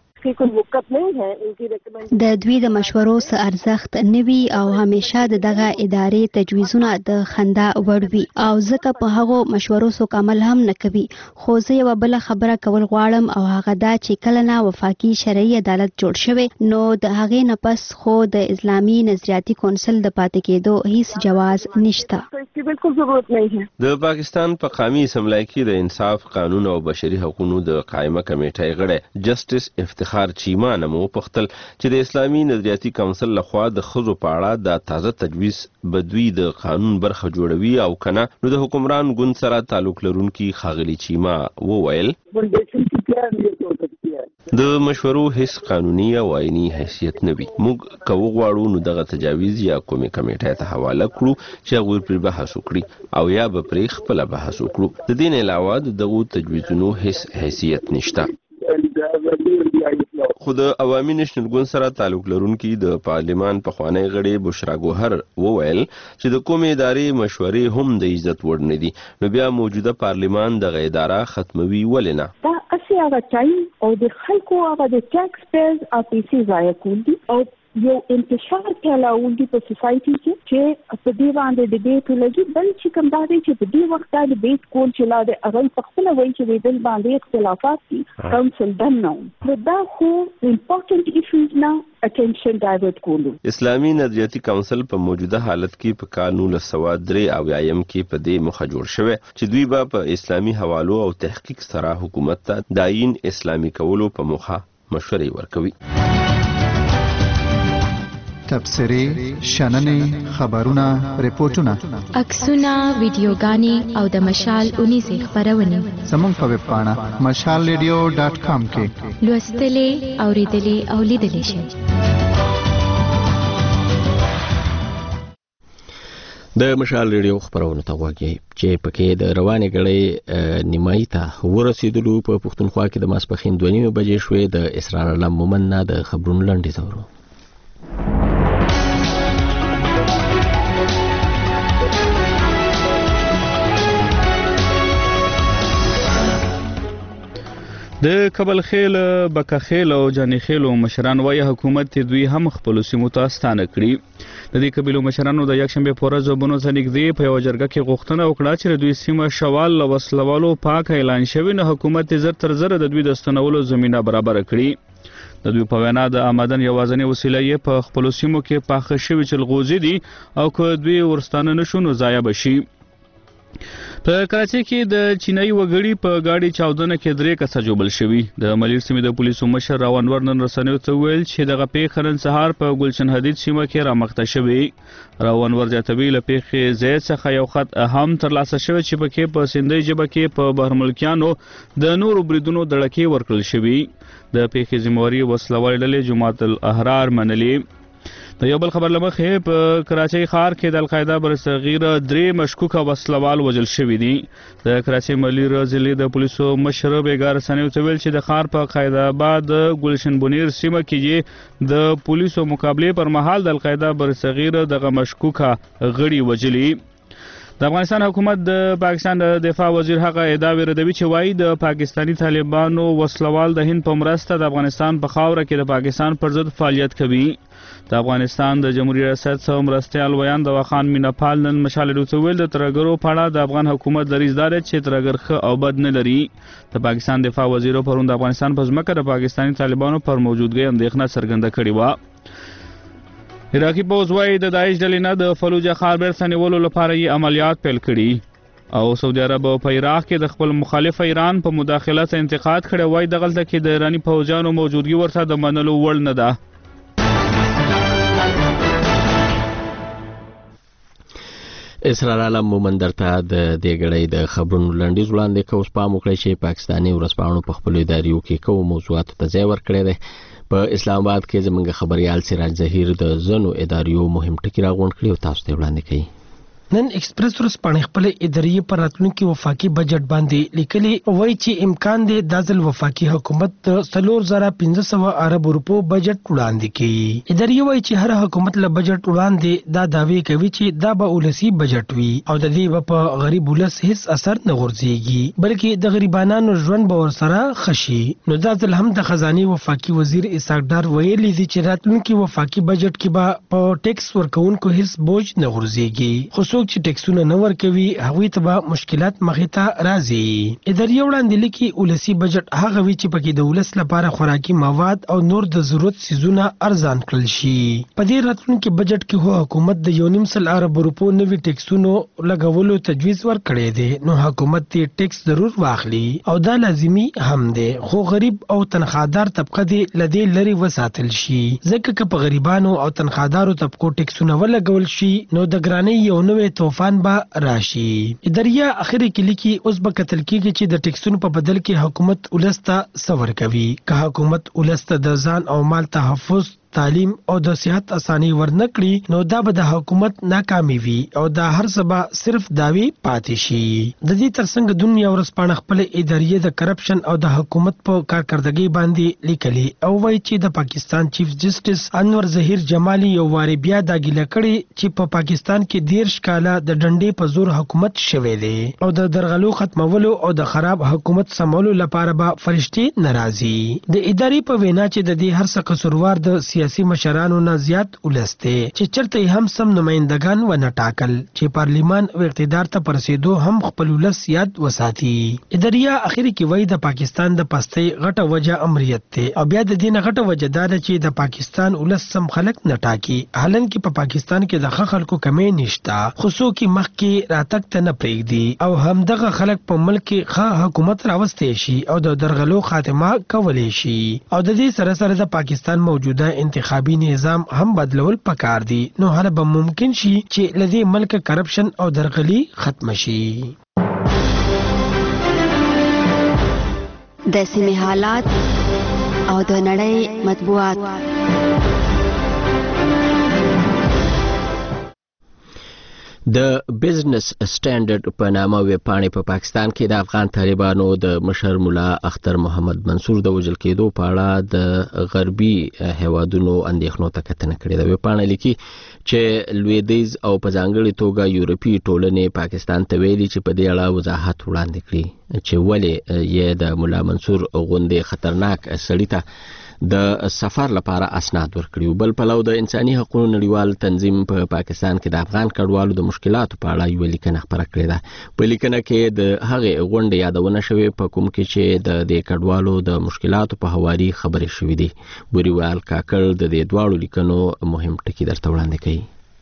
Speaker 18: د دوی د مشورو څه ارزښت نه وي او همیشه د دغه ادارې تجویزونه د خندا وړ وي او ځکه په هغو مشورو څوک عمل هم نه کوي. خو زه یوه بله خبره کول غواړم او هغه دا چې کله نه وفاقي شرعي عدالت جوړ شوی نو د هغې نه پس خو د اسلامي نظریاتي کونسل د پاتې کېدو هیڅ جواز نشته.
Speaker 23: د پاکستان په قومي اسمبلی کې د انصاف، قانون او بشري حقوقو د قائمه کمیټې غړی جسټس افتخار خار چیما نمو پختل چې د اسلامي نظریاتي کونسل لخوا د ښځو په اړه د تازه تجویز بدوی د قانون برخه جوړوي او کنه نو د حکمران ګوند سره تعلق لرونکي ښاغلي چیما وویل د مشورو هیڅ قانوني او آئیني حیثیت نه وي. موږ که وغواړو نو دغه تجاویز یا کومې کمیټې ته حواله کړو چې هغوی پرې بحث وکړي او یا به پرې خپله بحث وکړو. د دې نه علاوه د دغو تجویزونو هیڅ حیثیت نشته. خو د عوامي نېشنل ګوند سره تعلق لرونکي د پارلمان پخوانی غړي بشرا ګوهر وویل چې د کومې ادارې مشورې هم د عزت وړ نه دي نو بیا موجوده پارلمان دغه اداره ختموي ولې نه؟
Speaker 7: دا اصلي هغه ټایم او د خلکو هغه د ټیکس پیرز او پیسې ضایع کول دي او یو انتشار پیلاول دي په سوسایټي کې چې په دې باندې ډیبیټ ولګي. بل چې کوم دا دی چې په دې وخت دا ډیبیټ کول چې لا د هغوی په خپله وایي چې د دې باندې اختلافات دي کونسل دن نه نو دا خو امپورټنټ ایشوز نه اټینشن ډایورټ کولو.
Speaker 23: اسلامي نظریاتي کونسل په موجوده حالت کې په کال نولس سوه درې اویایم کې په دې موخه جوړ شوی چې دوی به په اسلامي حوالو او تحقیق سره حکومت ته د آئین اسلامي کولو په موخه مشورې ورکوي.
Speaker 8: تبصرې شننې خبرونه ریپورتونه
Speaker 10: عکسونه ویډیوګانې او د مشال اونیزې خبرونه
Speaker 8: زموږ په ویب پاڼه مشال ریډیو ډاټ کام کې
Speaker 10: لوستلې اوریدلې او لیدلې شئ.
Speaker 1: د مشال ریډیو خبرونه ته وګورئ چې پکې د روانې غړې نیمایي ته ورسېدلو په پښتونخوا کې د ماسپښین دوه نیمې بجې شوې. د اسرار علم مومن نه د خبرونو لنډیز اورو.
Speaker 2: د کابل خیل بکخیل او جاني خیل مشران وایي حکومت دوی هم خپل سیمو ته ستانه کړي. د دې قبیلو مشرانو د یکشنبه په ورځ وبونو ځنګدي په یو جرګه کې غوښتنه وکړه چې دوی سیمه شوال لوسلوالو پاک اعلان شوی نه حکومت زر تر زر د دوی د ستنولو زمينه برابر کړي. د دوی په وینا د آمدن یوازنی وسیله یې په خپل سیمو کې پاخه شوی چلغوزي دي او که دوی ورستانه نشونو ضایع بشي. په کراچۍ کې د چینایي وګړي په گاډي چاودنه کې درې کسه جوړل شوی. د ملیر سیمې د پولیسو مشر راونور نن رسنیو ته ویل چې دغه پیښه نن سهار په ګلشن حدید سیمه کې رامخته شوی. راونور جاتوی له پیښې زید څخه یو خط اهم ترلاسه شوی چې پکې په سندۍ ژبه کې په بهرملکیانو د نورو بریدونو دړکې ورکړل شوی. د پیښې ذمہواری وسلوال ډلې جماعت الاحرار منلي. د یو بل خبر لمخې په کراچۍ ښار کې د القاعده برصغیر درې مشکوکه وسلوال وژل شوي دي. د کراچۍ ملي ضلع د پولیسو مشر بیګار رسنیو ته ویل چې د ښار په قاعده آباد ګلشن بنیر سیمه کې د پولیسو مقابله پر مهال د القاعده برصغیر دغه مشکوکه غړي وژلي. د افغانستان حکومت د پاکستان د دفاع وزیر هغه ادعا ردوي چې وایي د پاکستانی طالبانو وسلوال د هند په مرسته د افغانستان په خاوره کې د پاکستان پر ضد فعالیت کوي. د افغانستان د جمهوریت ریاست څخه مرستیال ویان د وخان میناپال نن مشال ډوتویل د ترګرو په اړه د افغان حکومت دریځ دار چې ترګر ښه او بد نه لري. د پاکستان دفاع وزیر پرون د افغانستان په ځمکه د پاکستانی طالبانو پر موجودګۍ اندېښنه څرګنده کړې و. عراقي پوځ وایي د داعش ډلې نه د فلوجه ښار بیرته نیولو لپاره یې عملیات پیل کړي او سعودي عرب په عراق کې د خپل مخالف ایران په مداخلت انتقاد کړی. وایي دغلته کې د ایراني پوځیانو موجودګي ورته د منلو وړ نه ده.
Speaker 1: اسرار علم مومن درته د دې غړې د خبرونو لنډیز وړاندې کوم سپام وکړي چې پاکستاني ورسپانو په خپل اداریو کې کوم موضوعات ته ځای ورکړي دي. په اسلام آباد کې زمونږ خبريال سراج ظهیر د زنو اداریو مهم ټکی راغونډ کړي او تاسو ته وړاندې کوي.
Speaker 11: نن ایکسپریس ورسپانې خپل ادارې پر راتلونکي وفاقي بجټ باندې لیکلي وایي چې امکان دی د ځل وفاقي حکومت څلور زره پنځه سوه ارب روپو بجټ وړاندې کړي. ادارې وایي چې هر حکومت له بجټ وړاندې دا دعوی کوي چې دا به ولسی بجټ وي او د دې په غریب ولس هیڅ اثر نه غورځيږي بلکې د غریبانو ژوند به ورسره خشي. نو دا ځل هم د خزانه وفاقي وزیر اسحاق ډار ویلي دي چې راتلونکي وفاقي بجټ کې به په ټیکس ورکوونکو هیڅ بوج نه غورځيږي. خصوصا چې ټیکسونه نه ورکوي هغوی ته به مشکلات مخې ته راځي. ادارې وړاندې لیکي ولسی بجټ هغه وی چې پکې د ولس لپاره خوراکي مواد او نور د ضرورت سيزونه ارزان کړل شي. په دې راتلونکي بجټ کې هو حکومت د یو نیم سل ارب روپو نوي ټیکسونو لګولو تجویز ورکړی دی. نو حکومت ته ټیکس ضرور واخلي او دا لازمي هم دی خو غریب او تنخوادار طبقه دې لدې لري وساتل شي ځکه چې په غریبانو او تنخوادارو طبقو ټیکسونه ولګول شي نو د ګرانۍ یو نوې طوفان به راشي. اداریا اخر کې لیکي اوس به قتل کېږي چې د ټیکسونو په بدل کې حکومت ولسته سور کوي. که حکومت ولسته د ځان او مال تحفظ تعلیم او د صحت اساني ورنکړي نو دا به د حکومت ناکامي وي او دا هر سبا صرف داوی پاتې شي. د دې ترڅنګ دنیا ورسپانه خپل ادارې د کرپشن او د حکومت په کارکردګۍ باندې لیکلي او وایي چې د پاکستان چیف جسټس انور ظهیر جمالي یو واری بیا دا ګیله کړي چې په پاکستان کې دیرش کاله د ډنډې په زور حکومت شوی دی او د درغلو ختمولو او د خراب حکومت سمولو لپاره به فرشتي ناراضي. د ادارې په وینا چې د دې هر څه قصوروار د سیاسي مشرانو نه زیات ولسته چې چرته هم سم نمائندگان و نه ټاکل چې پارلیمان او اقتدار ته پرسیدو هم خپل ولس یاد وساتي. اداریا اخر کې وایي د پاکستان د پستۍ غټه وجه امریت ته او بیا د دین غټه وجه دا چې د پاکستان ولس سم خلک نه ټاکي. حالن کې په پا پاکستان کې د خلکو کمی نشتا خصوصو کې مخ کې راتک ته نه پریږدي او همدغه خلک په ملک کې ښه حکومت راوستي شي او د درغلو خاتمه کولای شي او د دې سره سره د پاکستان موجوده انتخابي نظام هم بدلول پکار دي نو هر به ممکن شي چې لدی ملک کرپشن او درغلي ختم شي.
Speaker 18: د سیمې حالات او د نړۍ مطبوعات.
Speaker 1: د بزنس سټانډرډ په نامه ویبپاڼې په پاکستان کې د افغان طالبانو د مشر ملا اختر محمد منصور د وژل کېدو په اړه د غربي هیوادونو اندېښنو ته کتنه کړې ده. ویبپاڼه لیکي چې لویدیځ او په ځانګړې توګه یورپي ټولنې پاکستان ته ویلي چې په دې اړه وضاحت وړاندې کړي چې ولې یې د ملا منصور غوندې خطرناک سړي ته د سفر لپاره اسناد ورکړي. بل پلو د انساني حقوقو نړیوال تنظیم په پا پاکستان کې د افغان کډوالو د مشکلاتو په اړه یو لیکنه خپره کړې ده. په لیکنه کې د هغې غونډې یادونه شوې په کوم کې چې د دې کډوالو د مشکلاتو په حوالي خبرې شوې دي. بوریوال کاکړ د دې دواړو لیکنو مهم ټکي درته وړاندې کوي.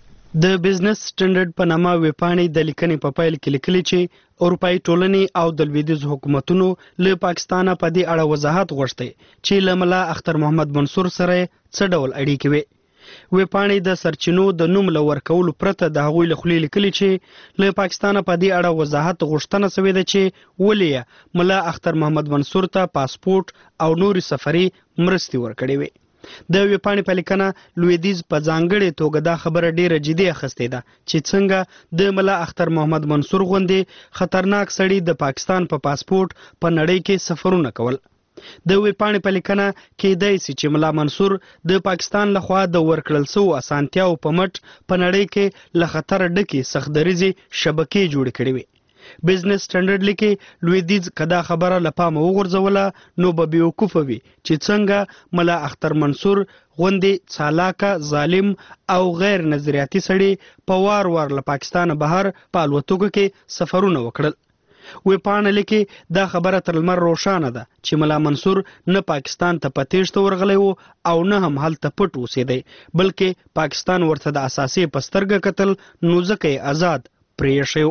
Speaker 3: د بزنس سټانډرډ په نامه ویبپاڼې د لیکنې په پیل کې لیکلي چې اروپایي ټولنې او د لویدیځ حکومتونو له پاکستانه په دې اړه وضاحت غوښتي چې له ملا اختر محمد منصور سره څه ډول اړیکې وي. ویبپاڼې د سرچینو د نوم له ورکولو پرته د هغوی له خولې لیکلي چې له پاکستانه په دې اړه وضاحت غوښتنه شوې ده چې ولې ملا اختر محمد منصور ته پاسپورت او نوري سفري مرستې ورکړې وي. د ویبپاڼې په لیکنه لویدیځ په ځانګړې توګه دا خبره ډیره جدي اخیستې ده چې څنګه د ملا اختر محمد منصور غوندې خطرناک سړي د پاکستان په پا پاسپورت په نړۍ کې سفرونه کول. د ویبپاڼې په لیکنه کېدای شي چې ملا منصور د پاکستان لخوا د ورکړل شوو اسانتیاو په مټ په نړۍ کې له خطر ډکې سختدریزې شبکې جوړې کړې وي. بزنس سټانډرډ لیکي لویدیځ کدا خبره له پامه وغورځوله نو به بیوقوفه وي چې څنګه ملا اختر منصور غوندې چالاکه ظالم او غیر نظریاتي سړي په وار وار له پاکستانه بهر په الوتکو کې سفرونه وکړل. ویبپاڼه لیکي دا خبره تر لمر روښانه ده چې ملا منصور نه پاکستان ته په تیښته ورغلی و او نه هم هلته پټ اوسېدی بلکې پاکستان ورته د اساسي په سترګه کتل نو ځکه یې آزاد پرېښی و.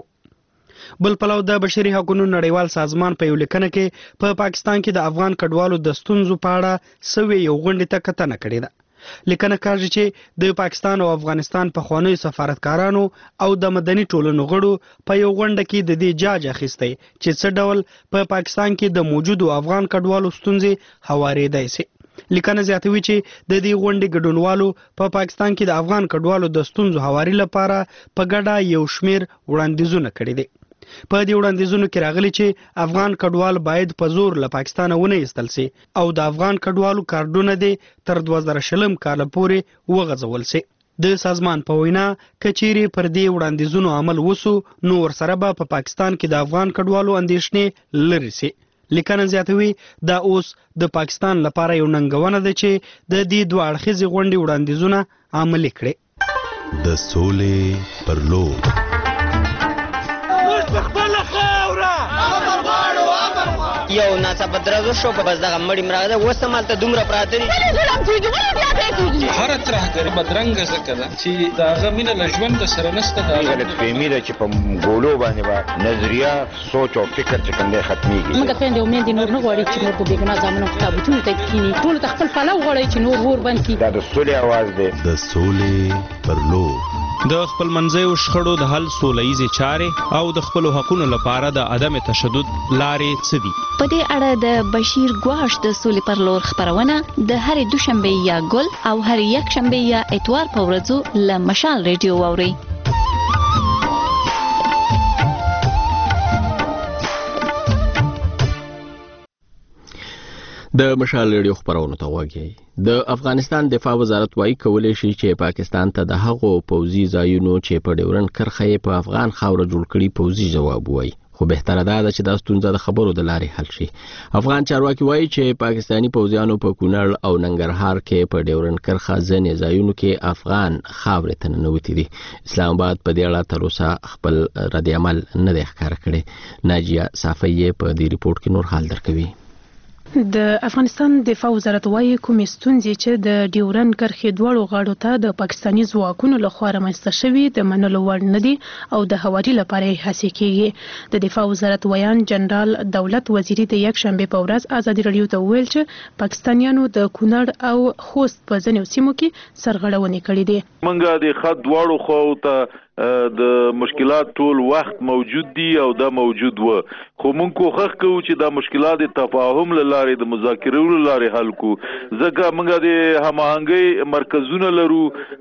Speaker 3: بل پلو د بشري حقوقو نړیوال سازمان په یو لیکنه کې په پا پاکستان کې د افغان کډوالو د ستونزو په اړه سوي یو غونډې ته کتنه کړې ده. لیکنه کاږي چې د پاکستان او افغانستان پخوانیو سفارتکارانو او د مدني ټولنو غړو په یو غونډه کې د دې جاج اخیستی چې څه ډول په پا پاکستان کې د موجودو افغان کډوالو ستونزې هوارېدای شي. لیکنه زیاتوي چې د دې غونډې ګډونوالو په پا پاکستان کې د افغان کډوالو د ستونزو هواري لپاره په ګډه یو شمیر وړاندیزونه کړي دي. په دې وړاندیزونو کې راغلي چې افغان کډوال باید په زور له پاکستانه ونه ایستل شي او د افغان کډوالو کارډونه دي تر دوه زره شلم کال پورې وغځول شي. د سازمان په وینا کچېرې پر دې وړاندیزونو عمل وسو نو ورسره به په پاکستان کې د افغان کډوالو اندېښنې لرې شي. لیکنه زیاتوي دا اوس د پاکستان لپاره یو ننګونه ده چې د دې دوه اړخیزې غونډې وړاندیزونه عملي کړي.
Speaker 17: د سولې پر لور
Speaker 9: یو ناڅاپه درزو شو په بس دغه مړی مراغه اوس هم هلته دومره پراته دي.
Speaker 13: هره ترهګري بدرنګه ځکه ده چې د هغه مینه له ژونده سره نشته. د
Speaker 20: غلطفهمي ده چې په ګولو باندې به نظریه سوچ او فکر چې کوم دی ختمیږي.
Speaker 24: موږ خویندې او میندې نور نه غواړي چې نور په بېګناه زامنو په تابوتونو ته کښېني. ټولو ته خپل پلو غواړي چې نور اور بند کړي.
Speaker 20: دا د سولې اواز دی.
Speaker 17: د سولې پر لور
Speaker 19: د خپل منځیو شخړو د حل سوله ییزې چارې او د خپلو حقونو لپاره د عدم تشدد لارې څه دي؟
Speaker 10: په دې اړه د بشیر ګواش د سولې پر لور خبرونه د هرې دوشنبې یا ګل او هرې یکشنبې یا اتوار په ورځو له مشال ریډیو واورئ.
Speaker 1: د مشال ریډیو خبرونه ته وګورئ. د افغانستان دفاع وزارت وايي کولای شي چې پاکستان ته د هغو پوځي ځایونو چې په ډیورن کرښه په افغان خاوره جوړ کړي پوځي ځواب وایي، خو بهتره ده چې دا ستونزه د خبرو د لارې حل شي. افغان چارواکي وایي چې پاکستانی پوځیانو په کونړ او ننګرهار کې په ډیورن کرښه ځینې ځایونو کې افغان خاورې ته ننوتي دي. اسلام آباد په دې اړه تر اوسه خپل ردعمل نه دی ښکاره کړی. ناجیه صافی په دې ریپورت کې نور حال درکوي.
Speaker 6: د افغانستان دفاع وزارت وايي کومې ستونزې چې د ډیورند کرښې دواړو غاړو ته د پاکستاني ځواکونو لخوا رامنځته شوي د منلو وړ نه دي او د هواري لپاره یې هڅې کیږي. د دفاع وزارت ویان جنرال دولت وزیري د یک شنبه په ورځ ازادي راډیو ته وویل چې پاکستانیانو د کونړ او خوست په ځینو سیمو کې سرغړونې کړې دي.
Speaker 14: منګه د خط دواړو خو ته د مشکلات ټول وخت موجود دي او دا موجود و، خو مونږ کوښښ کوو چې دا مشکلات د تفاهم له لارې د مذاکرو له لارې حل کو. ځکه مونږ د هماهنګۍ مرکزونه لرو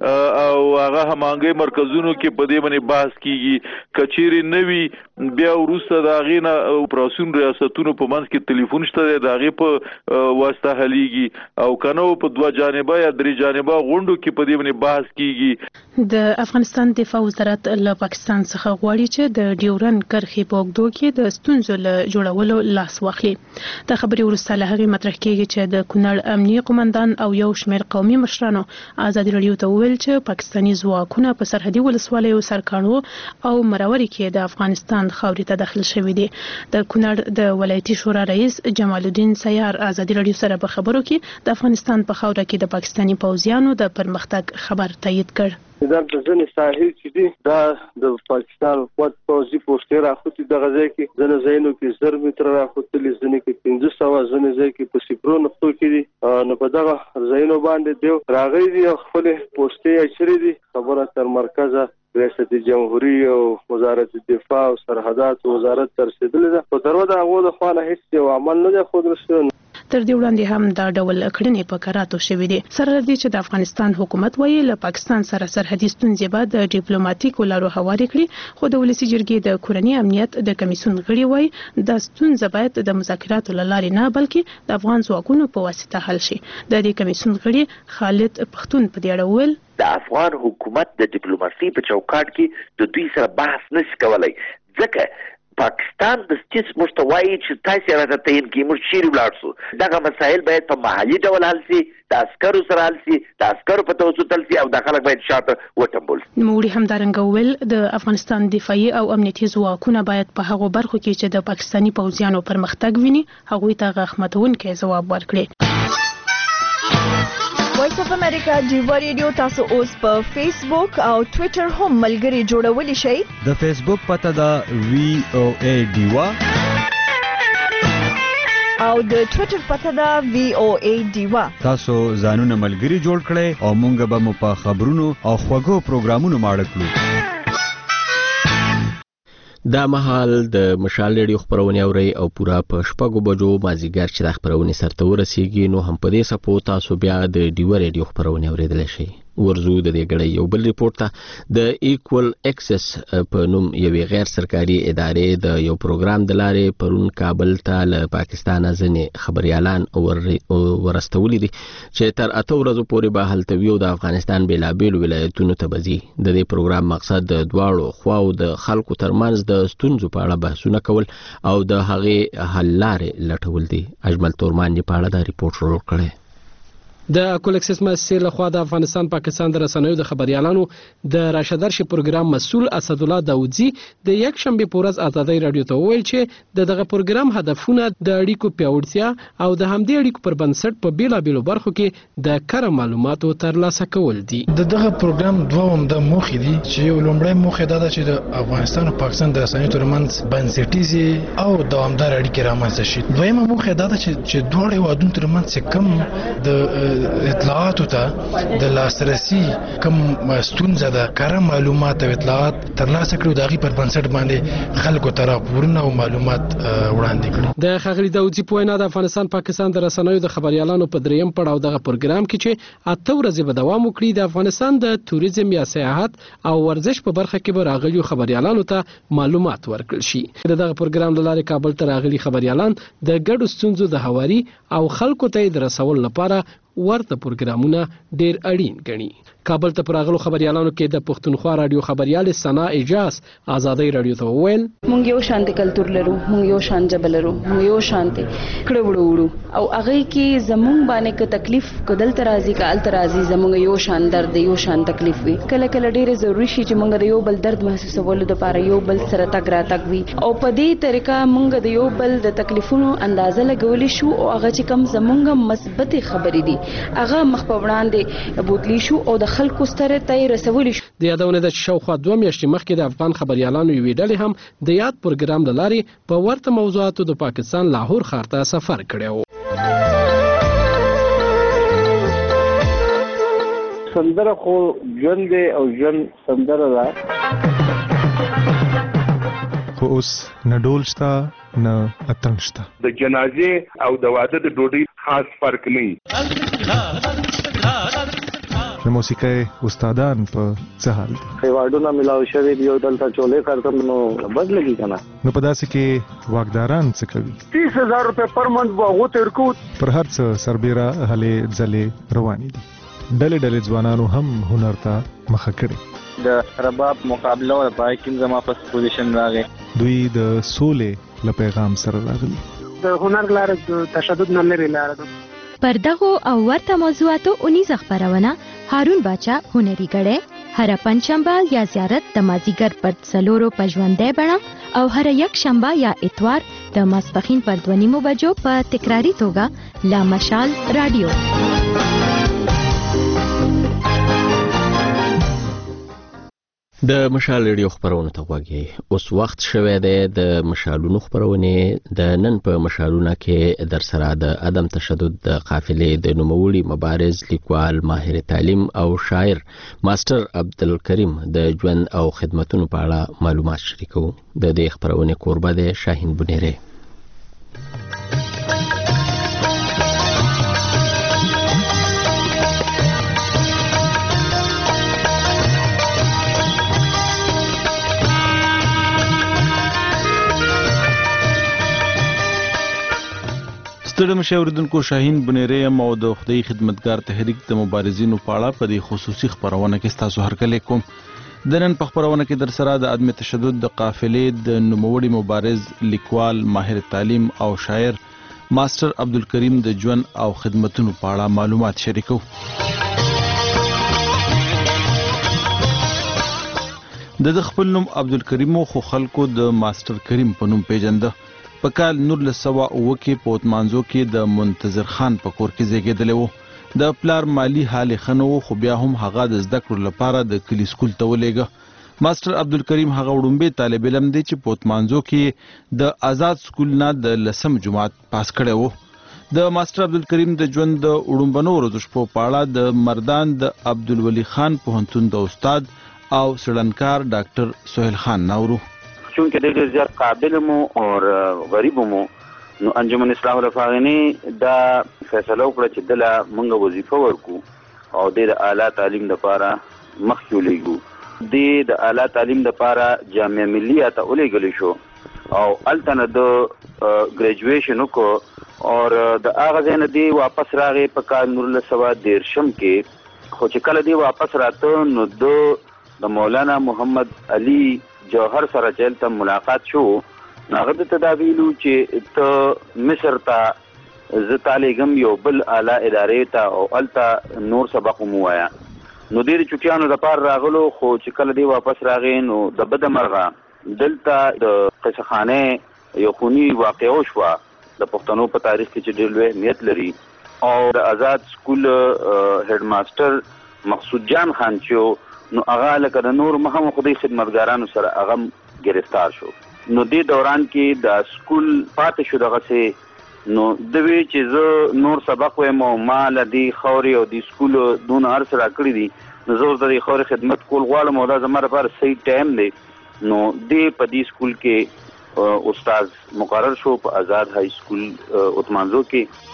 Speaker 14: او هغه هماهنګۍ مرکزونو کې په دې باندې بحث کیږي. کچېرې نوي بیا وروسته د هغې نه اپراسیون ریاستونو په منځ کې ټلیفون شته دی، د هغې په واسطه حلیږي او که نه په دوه جانبه یا درې جانبه غونډو کې په دې باندې بحث کیږي.
Speaker 6: د افغانستان دفاع وزارت له پاکستان څخه غواړي چې د ډیورند کرښې په اوږدو کې د ستونزو له جوړولو لاس واخلي. د خبرې وروسته له هغې مطرح کیږي چې د کونړ امنیي قومندان او یو شمېر قومي مشرانو ازادي راډیو ته وویل چې پاکستاني ځواکونه په سرحدي ولسوالیو سرکاڼو او مروري کې د افغانستان خاورې ته داخل شوي دي. د کونړ د ولایتي شورا رئیس جمال الدین سیار ازادي راډیو سره په خبرو کې د افغانستان په خاوره کې د پاکستاني پوځیانو د پرمختګ خبر تایید کړ.
Speaker 15: دا د ځنې ساحل چې دي دا د پاکستان قوت پوځي پوسټې راخوتي دغه ځای کې ځنې ځایونو کې زر متره راخوتلي، ځنې کې پنځه سوه، ځنې ځای کې په صفرو نقطو کې دي. نو په دغه ځایونو باندې دیو راغلي دي او خپلې پوسټې اچولې دي. خبره تر مرکزه ریاست جمهوریت او وزارت دفاع او سرحدات وزارت ته رسېدلې ده، خو تر اوسه د هغو د خوا نه هېڅ یو عمل نه دی ښودل شوی.
Speaker 6: تر دې وړاندې هم دا ډول کړنې په کراتو شوې دي. سره له دې چې د افغانستان حکومت وایي له پاکستان سره سرحدي ستونزې به د ډیپلوماټیکو لارو هوارې کړي، خو د ولسي جرګې د کورني امنیت د کمیسیون غړي وایي دا ستونزه باید د مذاکراتو له لارې نه بلکې د افغان ځواکونو په واسطه حل شي. د دې کمیسیون غړي خالد پښتون په دې اړه وویل
Speaker 16: د افغان حکومت د ډیپلوماسي په چوکاټ کې د دوی سره بحث نشي کولای، ځکه پاکستان د سټیټس مشتوي چې تاسو راته تعین کې موږ چیرې ولاړ شو. دغه مسایل باید په محلي ډول حل شي، د عسکرو سره حل شي، د عسکرو په توسط حل شي او د خلک باید شاته وټمبول.
Speaker 6: نوموړي همدارنګه وویل د افغانستان دفاعي او امنیتي ځواکونه باید په هغو برخو کې چې د پاکستاني پوځیانو پرمختګ ویني هغوی ته غاښ ماتونکی ځواب ورکړي.
Speaker 25: وایس اف امریکا ډیوا ریډیو تاسو اوس په فیسبوک او ټوئیټر هم ملګري جوړولی شئ.
Speaker 26: د فیسبوک پته ده وی او ای ډیوا
Speaker 25: او د ټوئیټر پته ده وی او ای ډیوا.
Speaker 26: تاسو ځانونه ملګري جوړ کړئ او مونږ به مو په خبرونو او خوږو پروګرامونو ماړه کړو.
Speaker 1: دا مهال د مشال ریډیو خبرونه اوري او پورا په شپږو بجو مازیګر چې د خبرونه سرته ورسیږي نو هم په دې سپو تاسو بیا د ډیو ریډیو خبرونه اوریدل شي. ورزو د دې غړې یو بل ریپورت ته د ایکوال اکسس په نوم یوې غیر سرکاري ادارې د یو پروګرام د لارې پرون کابل ته له پاکستان ځنې خبريالان ورستولي دي چې تر اته ورځې پورې به هلته ویو د افغانستان بیلابیل ولایتونو ته بځي. د دې پروګرام مقصد د دواړو خواو د خلکو ترمنځ د ستونزو په اړه بحثونه کول او د هغې حل لارې لټول دي. اجمل تورمان په اړه دا ریپورت ورکړ کړی.
Speaker 27: د کولیکسس مؤسسې لخوا د افغانستان پاکستان د رسنیو د خبريالانو د راشدرشي پروګرام مسؤل اسد الله داودزي د یک شنبه په ورځ ازادي رادیو ته وویل چې د دغه پروګرام هدفونه د اړیکو پیاوړتیا او د همدې اړیکو پر بنسټ په بیلابیلو برخو کې د کره معلوماتو ترلاسه کول دي.
Speaker 22: د دغه پروګرام دوه عمده موخې دي چې یو لومړی موخه دا ده چې د افغانستان او پاکستان د رسنیو ترمنځ بنسټیزې او دوامدار اړیکې رامنځته شي. دویمه موخه دا ده چې دواړو هیوادونو ترمنځ کم د اطلاعاتو ته د لاسرسي کم ستونزه ده کره معلومات او اطلاعات ترلاسه کړو دغه پر بنسټ باندې خلکو ته راپورونه او معلومات وړاندې کړو.
Speaker 27: د خغلی داودزي په وینا د افغانستان پاکستان د رسنیو د خبريالانو په دریم پړاو دغه پروګرام کې چې اته ورځې به دوام وکړي د افغانستان د توریزم یا سیاحت او ورزش په برخه کې به راغلي خبريالانو ته معلومات ورکړل شي. دغه پروګرام له لارې کابل ته راغلي خبريالان د ګډو ستونزو د هواري او خلکو ته د رسول لپاره ورته پروګرامونه ډیر اړین ګڼي. کابل ته پراغلو خبريالانو کې د پښتونخوا رادیو خبريال سنا اجاز آزادۍ رادیو ته وویل
Speaker 4: مونږ یو شانت کلچر لرو مونږ یو شان جبل لرو مونږ یو شانت کړه وړو وړو او هغه کې زمونږ باندې ک تکلیف کدل ترازی کا ال ترازی زمونږ یو شان درد یو شان تکلیف وي کله کله ډیره ضروری شي چې مونږ د یو بل درد محسوسولو لپاره یو بل سره تګ را تګ وي او په دې طریقه مونږ د یو بل د تکلیفونو اندازه لګولې شو او هغه چې کم زمونږ مثبت خبرې دي هغه مخ په وړاندې بوتلی شو او د خلکو ستره ته رسولې شو
Speaker 27: د یادونه د شاوخوا دوه میاشتې مخکې د افغان خبريالانو یوې ډلې هم د یاد پروګرام له لارې په ورته موضوعاتو د پاکستان لاهور ښار ته سفر کړی و.
Speaker 15: سندره خو ژوند دی او ژوند سندره ده
Speaker 5: خو اوس نه ډول شته نه اتڼ شته
Speaker 7: د جنازې او د واده د ډوډۍ خاص فرق نه
Speaker 5: د موسیقۍ استادان په څه حال دي
Speaker 15: ایوارډونه ملاو شوي دي او دلته چولې کارتم نو بد لګي کنه
Speaker 5: نو په داسې کې واکداران څه کوي
Speaker 15: تیس هزار روپے پر منټ واغو تیر کو
Speaker 5: پر هر څه سربېره هلې ځلې روانې دي ډلې ډلې ځوانانو هم هنر ته مخه کړې
Speaker 8: د رباب مقابله او پای کې زما په پوزیشن راغی
Speaker 5: دوی د سولې له پیغام سره راغلي
Speaker 12: د هنر لار د تشدد نه لري لار ده
Speaker 21: پر دغه او ورته موضوعاتو اونیزه خبرونه هارون باچا هنري غړې هر پنځشنبه یا زیارت د مازیګر پر څلورو پژوندې بڼه او هر یک شنبه یا اتوار د ماسپخین پر دوه نیمو بجو په تکراری توګه لا مشال رادیو.
Speaker 1: د مشال ریډیو خبرونه ته غوږی اوس وخت شوه دی د مشالونو خبرونه د نن په مشالونه کې در سره د عدم تشدد د قافلې د نوموړي مبارز لیکوال ماهر تعلیم او شاعر ماستر عبدالکریم د ژوند او خدماتونو په اړه معلومات شریکو د دې خبرونه قربه ده شاهین بنيره.
Speaker 19: ستړي مشاوردونکو شاهین بنيره یم او د خدای خدمتګار تحریک د مبارزینو په اړه په دې خصوصي خبرونه کې تاسو هرکلی کوم. د نن په خبرونه کې در سره د عدم تشدد د قافلې د نوموړي مبارز لیکوال ماهر تعلیم او شاعر ماستر عبدالکریم د ژوند او خدماتونو په اړه معلومات شریکو. د خپل نوم عبدالکریم خو خلکو د ماستر کریم په نوم پیژنده. په کال نور له سوا اوه کې په اوتمانزو کې د منتظر خان په کور کې زیږېدلی و. د پلار مالی حال ښه نه و خو بیا هم هغه د زده کړو لپاره د کلي سکول ته ولېږه. ماستر عبدالکریم هغه وړومبی طالب علم دی چې په اوتمانزو کې د آزاد سکول نه د لسم جماعت پاس کړی و. د ماستر عبدالکریم د ژوند د وړومبنو ورځو شپو په اړه د مردان د عبدالولي خان پوهنتون د استاد او سړنکار ډاکټر سهیل خان ناورو.
Speaker 8: چونکه ډېر زیات قابل مو او غریب مو نو انجمن اصلاح الافاغنی دا فیصله وکړه چې دله موږ وظیفه ورکو او د اعلی تعلیم لپاره مخ کې ولېږو. د اعلی تعلیم لپاره جامعه ملیه ته ولېږلی شو او هلته نه د ګریجویشن وکړو او د هغه ځای نه دی واپس راغی په کال نولس سوه دېرشم کې. خو چې کله دی واپس راته نو د مولانا محمد علي جوهر سره چې ته ملاقات شو هغه د تداویلو چې ته مصر ته زه تعلیګم یو بل اعلی ادارې ته او الته نور سبق مو وایا. نو ډېر چوټیانو د پار راغلو خو چې کله دی واپس راغی نو د بده مرغه دلته د قصه خانه یو خونی واقع شو د پښتنو په تاریخ کې چې ډېر لوی اهمیت لري او د آزاد سکول هډ ماستر مقصود جان خان چې نو هغه لکه د نور مهم خدای خدمتګارانو سره هغه گرفتار شو. نو دې دوران کې د سکول پاتې شو دغه سه نو د وی چې زه نور سبق وایم او ما لدی خوري او د سکول دون ارس را کړی دي نو زه د خوري خدمت کول غواړم او دا زموږ لپاره صحیح ټایم دی. نو دې په دې سکول کې استاد مقرر شو په آزاد های سکول اوتمانزو کې.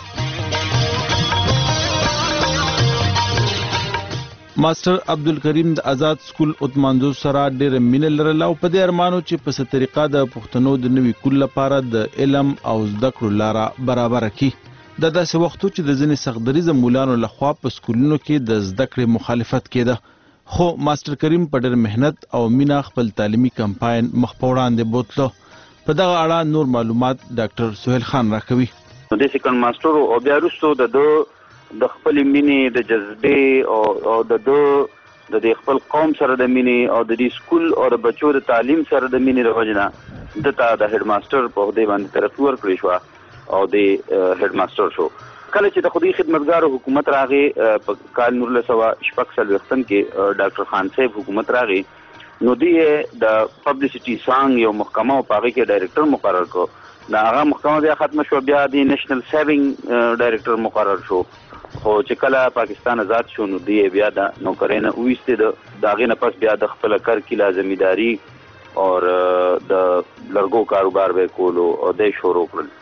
Speaker 19: ماستر عبدالکریم د آزاد سکول اوتمانزو سره ډېر مینه لرله او په دې ارمانو چې په څه طریقه د پښتنو د نوي کول لپاره د علم او زده کړو لاره برابره کړي. د داسې وختو چې د ځینې سختدریزه مولانو لخوا په سکولونو کې د زده کړې مخالفت کېده، خو ماستر کریم په ډېر مهنت او مینا خپل تعلیمي کمپاین مخ په وړاندې بوتله. په دغه اړه نور معلومات ډاکټر سهیل خان راکوي.
Speaker 8: د سکند ماستر او بیا وروسته د د خپل مینې د جذبې او او د د خپل قوم سره د مینې او د دې سکول او د بچو د تعلیم سره د مینې د وجنه د تا د هډ ماستر په دې باندې طرف ورکړی شو او د هډ ماستر شو. کله چې د خودي خدمتګار حکومت راغی په کال نور له سوا شپږ سال وختن کې ډاکټر خان صاحب حکومت راغی، نو دی د پبلسټي سانګ یو محکمه او پاغي کې ډایریکټر مقرر کړ. دا هغه محکمه بیا ختم شو، بیا د نېشنل سیوینګ ډایریکټر مقرر شو. خو چې کله پاکستان آزاد شو نو دی بیا د نوکرینه وېسته د داغه نه پس بیا د خپل کار کې لازمیداری او د لرګو کاروبار به کولو او د شروع کړل.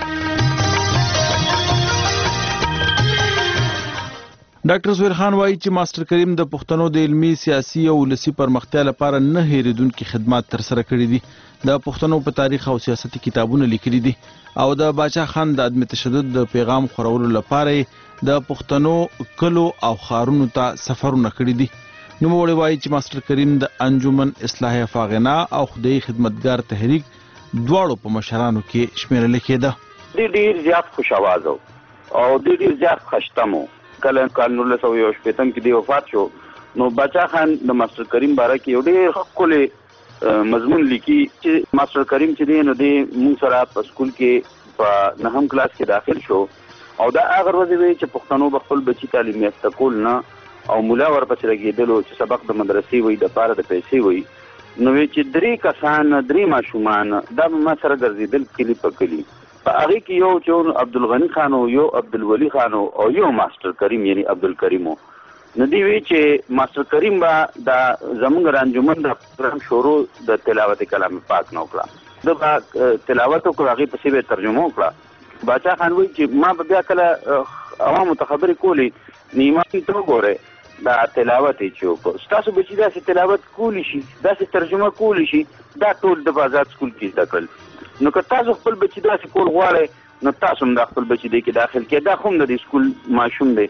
Speaker 19: ډاکټر سهیل خان وایي چې ماستر کریم د پښتنو د علمي، سیاسي او ولسي پرمختیا لپاره نه هېرېدونکي خدمات ترسره کړي دي. د پښتنو په تاریخ او سیاست کتابونه لیکلي دي او د باچا خان د عدم تشدد د پیغام خورولو لپاره د پښتنو کلو او خارونو ته سفرونه کړي دي. نوموړی وایي چې ماستر کریم د انجمن اصلاح فاغنا او خدای خدمتګار تحریک دواړو په مشرانو کې شمیرل کېده.
Speaker 8: د ډیر زیات خوش आवाज او د ډیر زیات خشتمو. کله کال نور له سو یو شپږم کې دی وفات شو، نو باچا خان د ماستر کریم باره کې یو ډیر خپل مضمون لیکي چې ماستر کریم چې دی نو دی موږ سره په سکول کې په نهم کلاس کې داخل شو او دا هغه ورځ وی چې پښتنو په خپل بچی تعلیم یافته کول نه او مولا ورپسې لګېدلو چې سبق د مدرسې وي د پاره د پیسې وي، نو چې درې کسان درې ماشومان دا ما سره ګرځېدل کلی په کلی. په هغه کې یو چې عبدالغنی خان او یو عبدالولی خان او یو ماستر کریم یعنی عبدالکریم. نو دی وی چې ماستر کریم با د زمونږ رانجمن د پروګرام شروع د تلاوت کلام پاک نو کړه، د با تلاوت او هغه په سی به ترجمه وکړه. باچا خان وی چې ما بیا کله عوام ته خبرې کولې نیمه ته وګوره دا تلاوت چې کو تاسو به چې دا تلاوت کولی شي دا ترجمه کولی شي دا ټول د آزاد سکول کې زده کړل. نو که تاسو خپل بچی داسې کول غواړئ نو تاسو هم د خپل بچی دی کې داخل کې دا خو د سکول ماشوم دی.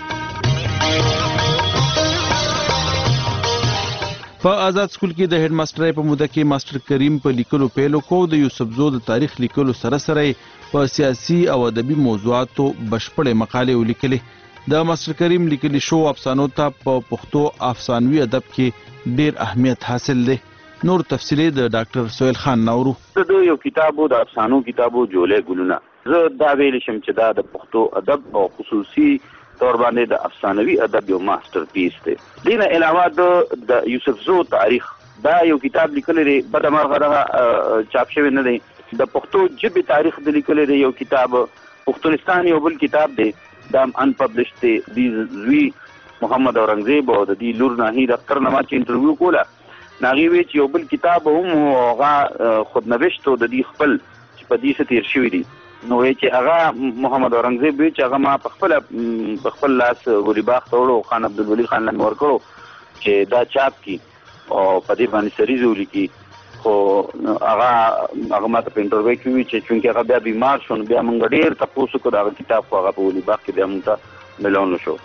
Speaker 19: په آزاد سکول کې د هډ ماستر په موده کې ماستر کریم په لیکلو پیل وکړ. د یوسفزو د تاریخ لیکلو سره سره په سیاسي او ادبي موضوعاتو بشپړې مقالې ولیکلې. د ماستر کریم لیکلي شو افسانو ته په پښتو افسانوي ادب کې ډیر اهمیت حاصل دی. نور تفصیلی د ډاکټر سهیل خان نورو.
Speaker 8: د یو کتابو د افسانو کتابو جوړې ګلونه زه دا ویل شم چې دا د پښتو ادب او خصوصي تور باندې د افسانوي ادب یو ماستر پیس دی. دینه علاوه د یوسفزو تاریخ دا یو کتاب لیکل لري بده مرغه چاپ شوی نه دی. د پښتو ژبې تاریخ د لیکل لري یو کتاب پښتونستان یو بل کتاب دی دا ان پبلشډ دی. د زوی محمد اورنګزیب او د دې لور ناهید اختر نما چې انټرویو کوله ناغي وی چې یو بل کتاب هم هغه خود نوشت د دې خپل چې په دې ستیر شوی دی. نو چې هغه محمد اورنګزیب وی چې هغه ما په خپل په خپل لاس غریباخ توړو خان عبدالولی خان لن ورکړو چې دا چاپ کی او په دې باندې سریزو لیکي. خو هغه هغه ما ته انټرویو کوي چې چونکه هغه بیا بیمار شون بیا مونږ ډیر تاسو کو دا کتاب خو هغه په غریباخ کې بیا مونږ ته ملون شو.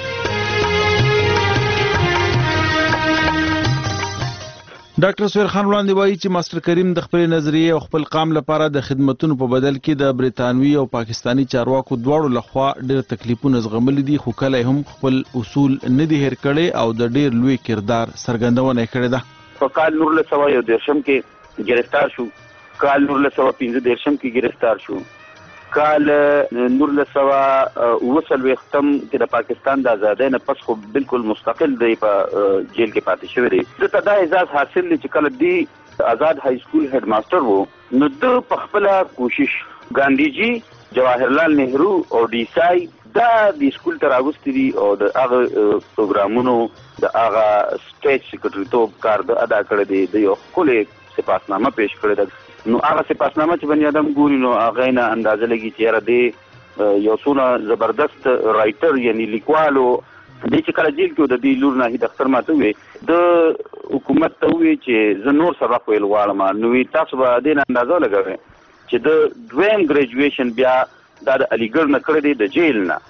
Speaker 19: ډاکټر سهیل خان وړاندې وایي چې ماستر کریم د خپل نظریې او خپل قام لپاره د خدمتونو په بدل کې د بریتانوي او پاکستانی چارواکو دواړو لخوا ډېر تکلیفونه زغملي دي، خو کله هم خپل اصول نه دي هېر کړي او د ډېر لوی کردار څرګندونه یې کړې ده.
Speaker 8: په کال نور له سوا یو دېرشم کې ګرفتار شو، کال نور له سوا پنځه دېرشم کې ګرفتار شو، کال نور له سوا اووه څلوېښتم کې د پاکستان د ازادۍ نه پس خو بالکل مستقل دی په جیل کې پاتې شوی دی. دته دا اعزاز حاصل دی چې کله دی آزاد های سکول هډ ماستر وو نو د په خپله کوشش ګاندھی جی، جواهرلال نهرو او ډیسای دا د سکول ته راغوستي دي او د هغه پروګرامونو د هغه سټیج سیکرټریتوب کار د ادا کړی دی. د یو ښکلې سپاسنامه پیش کړې ده. نو هغه سپاسنامه چې بني آدم ګوري نو هغه نه اندازه لګي چې یاره دی یو څونه زبردست رایټر یعنی لیکوالو دی چې کله جیل کې د دې لور ناهید اختر ماته وې د حکومت ته وې چې زه نور سبق ویل غواړم. نو تاسو به دې نه اندازه لګوئ چې د دویم ګریجویشن بیا دا د علیګړ نه کړی دی د جیل نه.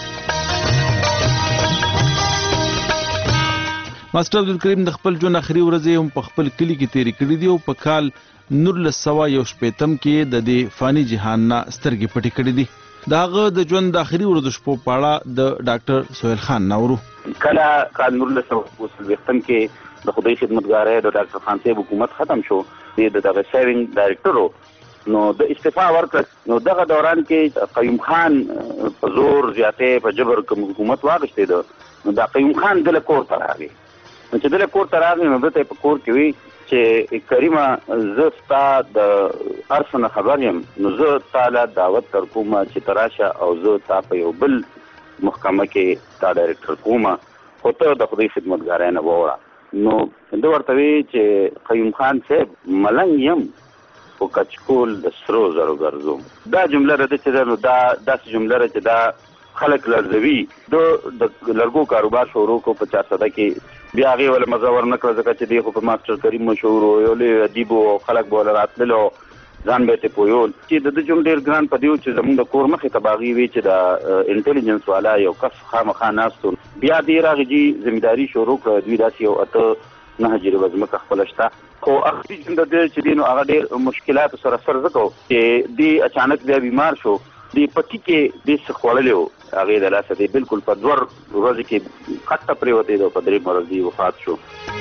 Speaker 19: ماسټر عبدالکریم د خپل ژوند اخري ورځې هم په خپل کلی کې تیرې کړې دي او په کال نولس سوه یو شپېتم کې د دې فاني جهان نه سترګې پټې کړې دي. د هغه د ژوند د اخري ورځو شپو په اړه د ډاکټر سهیل خان نورو.
Speaker 8: کله کال نولس سوه اوه څلوېښتم کې د خدای خدمتګارۍ د ډاکټر خان صاحب حکومت ختم شو، د دغه سیوینګ ډایرکټر نو د استعفا ورکړ. نو دغه دوران کې قیوم خان په زور زیاتې په جبر کوم حکومت واغشتې ده. نو دا قیوم خان دله کور ته راغی. نو چې دله کور ته راغی نو دته په کور کې وی چې کریمه زه ستا د هر څه نه خبر یم، نو زه تاله دعوت در کوم چې ته راشه او زه تا په یو بل محکمه کې تا ډایرکټر کوم، خو ته د خدای خدمتګارۍ نه ووړه. نو ده ورته وی چې قیوم خان صاحب ملنګ یم خو کچکول د سرو زرو ګرځوم. دا جمله ده چې ده نو دا داسې جمله ده چې دا خلک لړزوي. د لرګو کاروبار شروع کو په چار سده کې، بیا هغې ولې مزه ورنه کړه ځکه چې دی خو په ماسټر کریم مشهور و، یو لوی ادیب و، خلک به ولې راتللو ځان به یې ترې پویول. چې د ده ژوند ډېر ګران په دې و چې زموږ د کور مخې ته به هغې وي چې د انټلیجنس والا یو کس خامخا ناست و. بیا دې راغی جي ذمهداري شروع کړه، دوی داسې یو اته نهه جریبه ځمکه خپله شته. خو اخري ژوند د ده چې دی نو هغه ډېر مشکلاتو سره سر ځکه و چې دی اچانک بیا بیمار شو. دی پټي کې دې څه خوړلی و هغې د لاسه دی بلکل په دوه ورځې کې خټه پرېوتې ده او په درې ورځې وفات شو.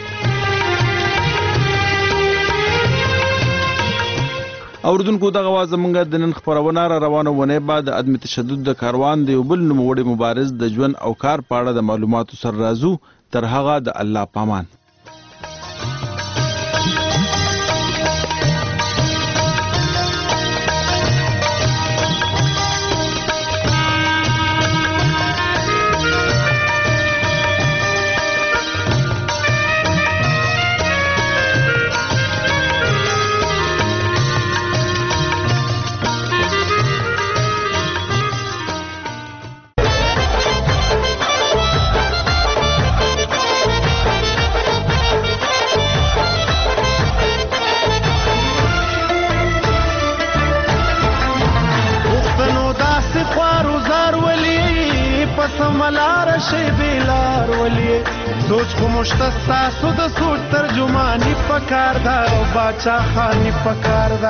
Speaker 19: اوردونکو دغه وه زموږ د نن خپرونه را روانه ونې بعد د عدم تشدد د کاروان د یو بل نوموړي مبارز د ژوند او کار په اړه د معلوماتو سره راځو. تر هغه د الله پامان.
Speaker 2: سوچ خو مشته ستاسو د سوچ ترجماني پکار ده او باچا خاني پکار ده.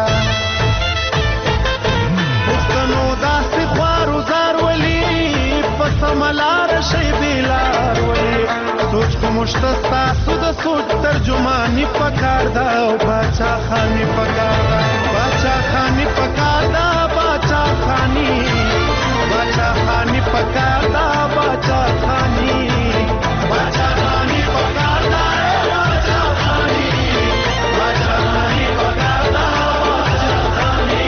Speaker 2: پښتنو داسې خوارو زار ولي په سمه لاره شئ بېلار ولي. سوچ خو مشته ستاسو د سوچ ترجماني پکار ده او باچا خاني پکار ده. باچا خاني پکار ده، باچا خاني باچا خاني پکار ده، باچا خاني باچا خاني پکار ده، باچا خاني باچا خاني پکار ده، باچا خاني.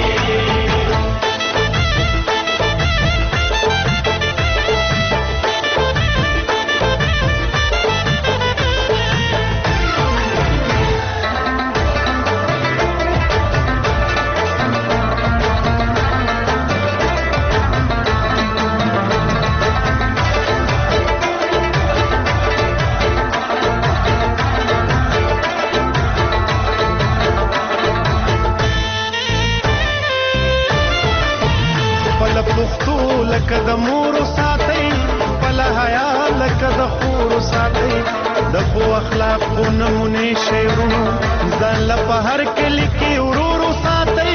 Speaker 2: لکه د مورو ساتئ خپله حیا لکه د خورو ساتئ. د ښو اخلاقو نمونې شعرونو ځان له په هر کلي کې ورورو ساتئ.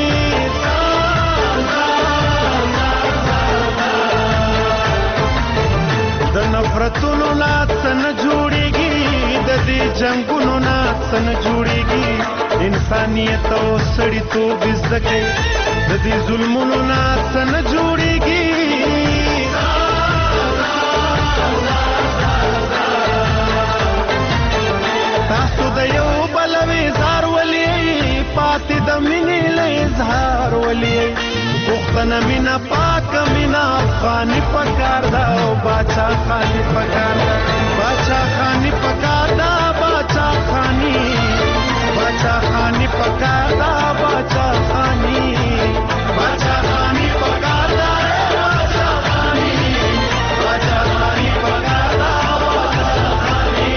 Speaker 2: د نفرتونو نه څه نه جوړېږي، د دې جنګونو نه څه نه جوړېږي. انسانیت او سړیتوب زده کئ، د دې ظلمونو نه څه نه جوړېږي. تاسو د یو بل ویزار ولي، پاتې د مینې له اظهار ولي. پښتنه مینه پاکه مینه افغاني پکار ده او باچا خاني پکار ده. باچا خاني پکار ده، باچا خاني باچا خاني پکار ده، باچا خاني باچا خاني پکار ده، باچا خاني باچا خاني پکار ده، باچا خاني.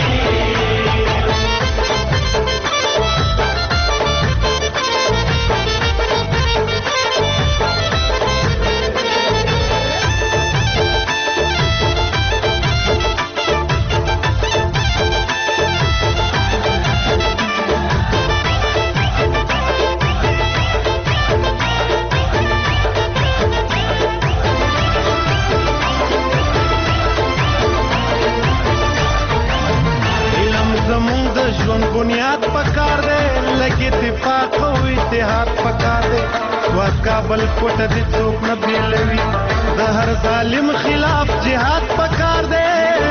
Speaker 2: اتحاد پکار دی واس کابل کوټ دې څوک نه بیلوي د هر ظالم خلاف جهاد پکار دی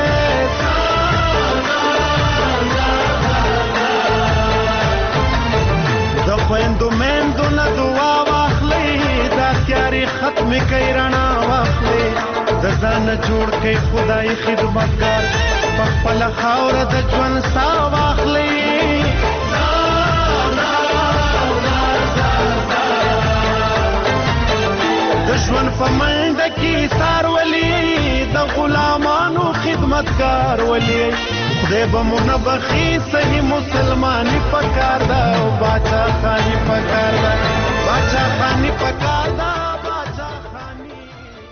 Speaker 2: د خويندو میندو نه دعا واخلئ دا تیاري ختم کوي رڼا واخلئ د ځان جوړ کوي خدای خدمتګار په خپله خاوره د ژوند ساه واخلئ د ژوند په منډه کې سار ولي د غلامانو خدمتګار ولي خدای به مو نه بخي صحیح مسلماني پکار ده او باچا خاني پکار ده باچا خاني پکار ده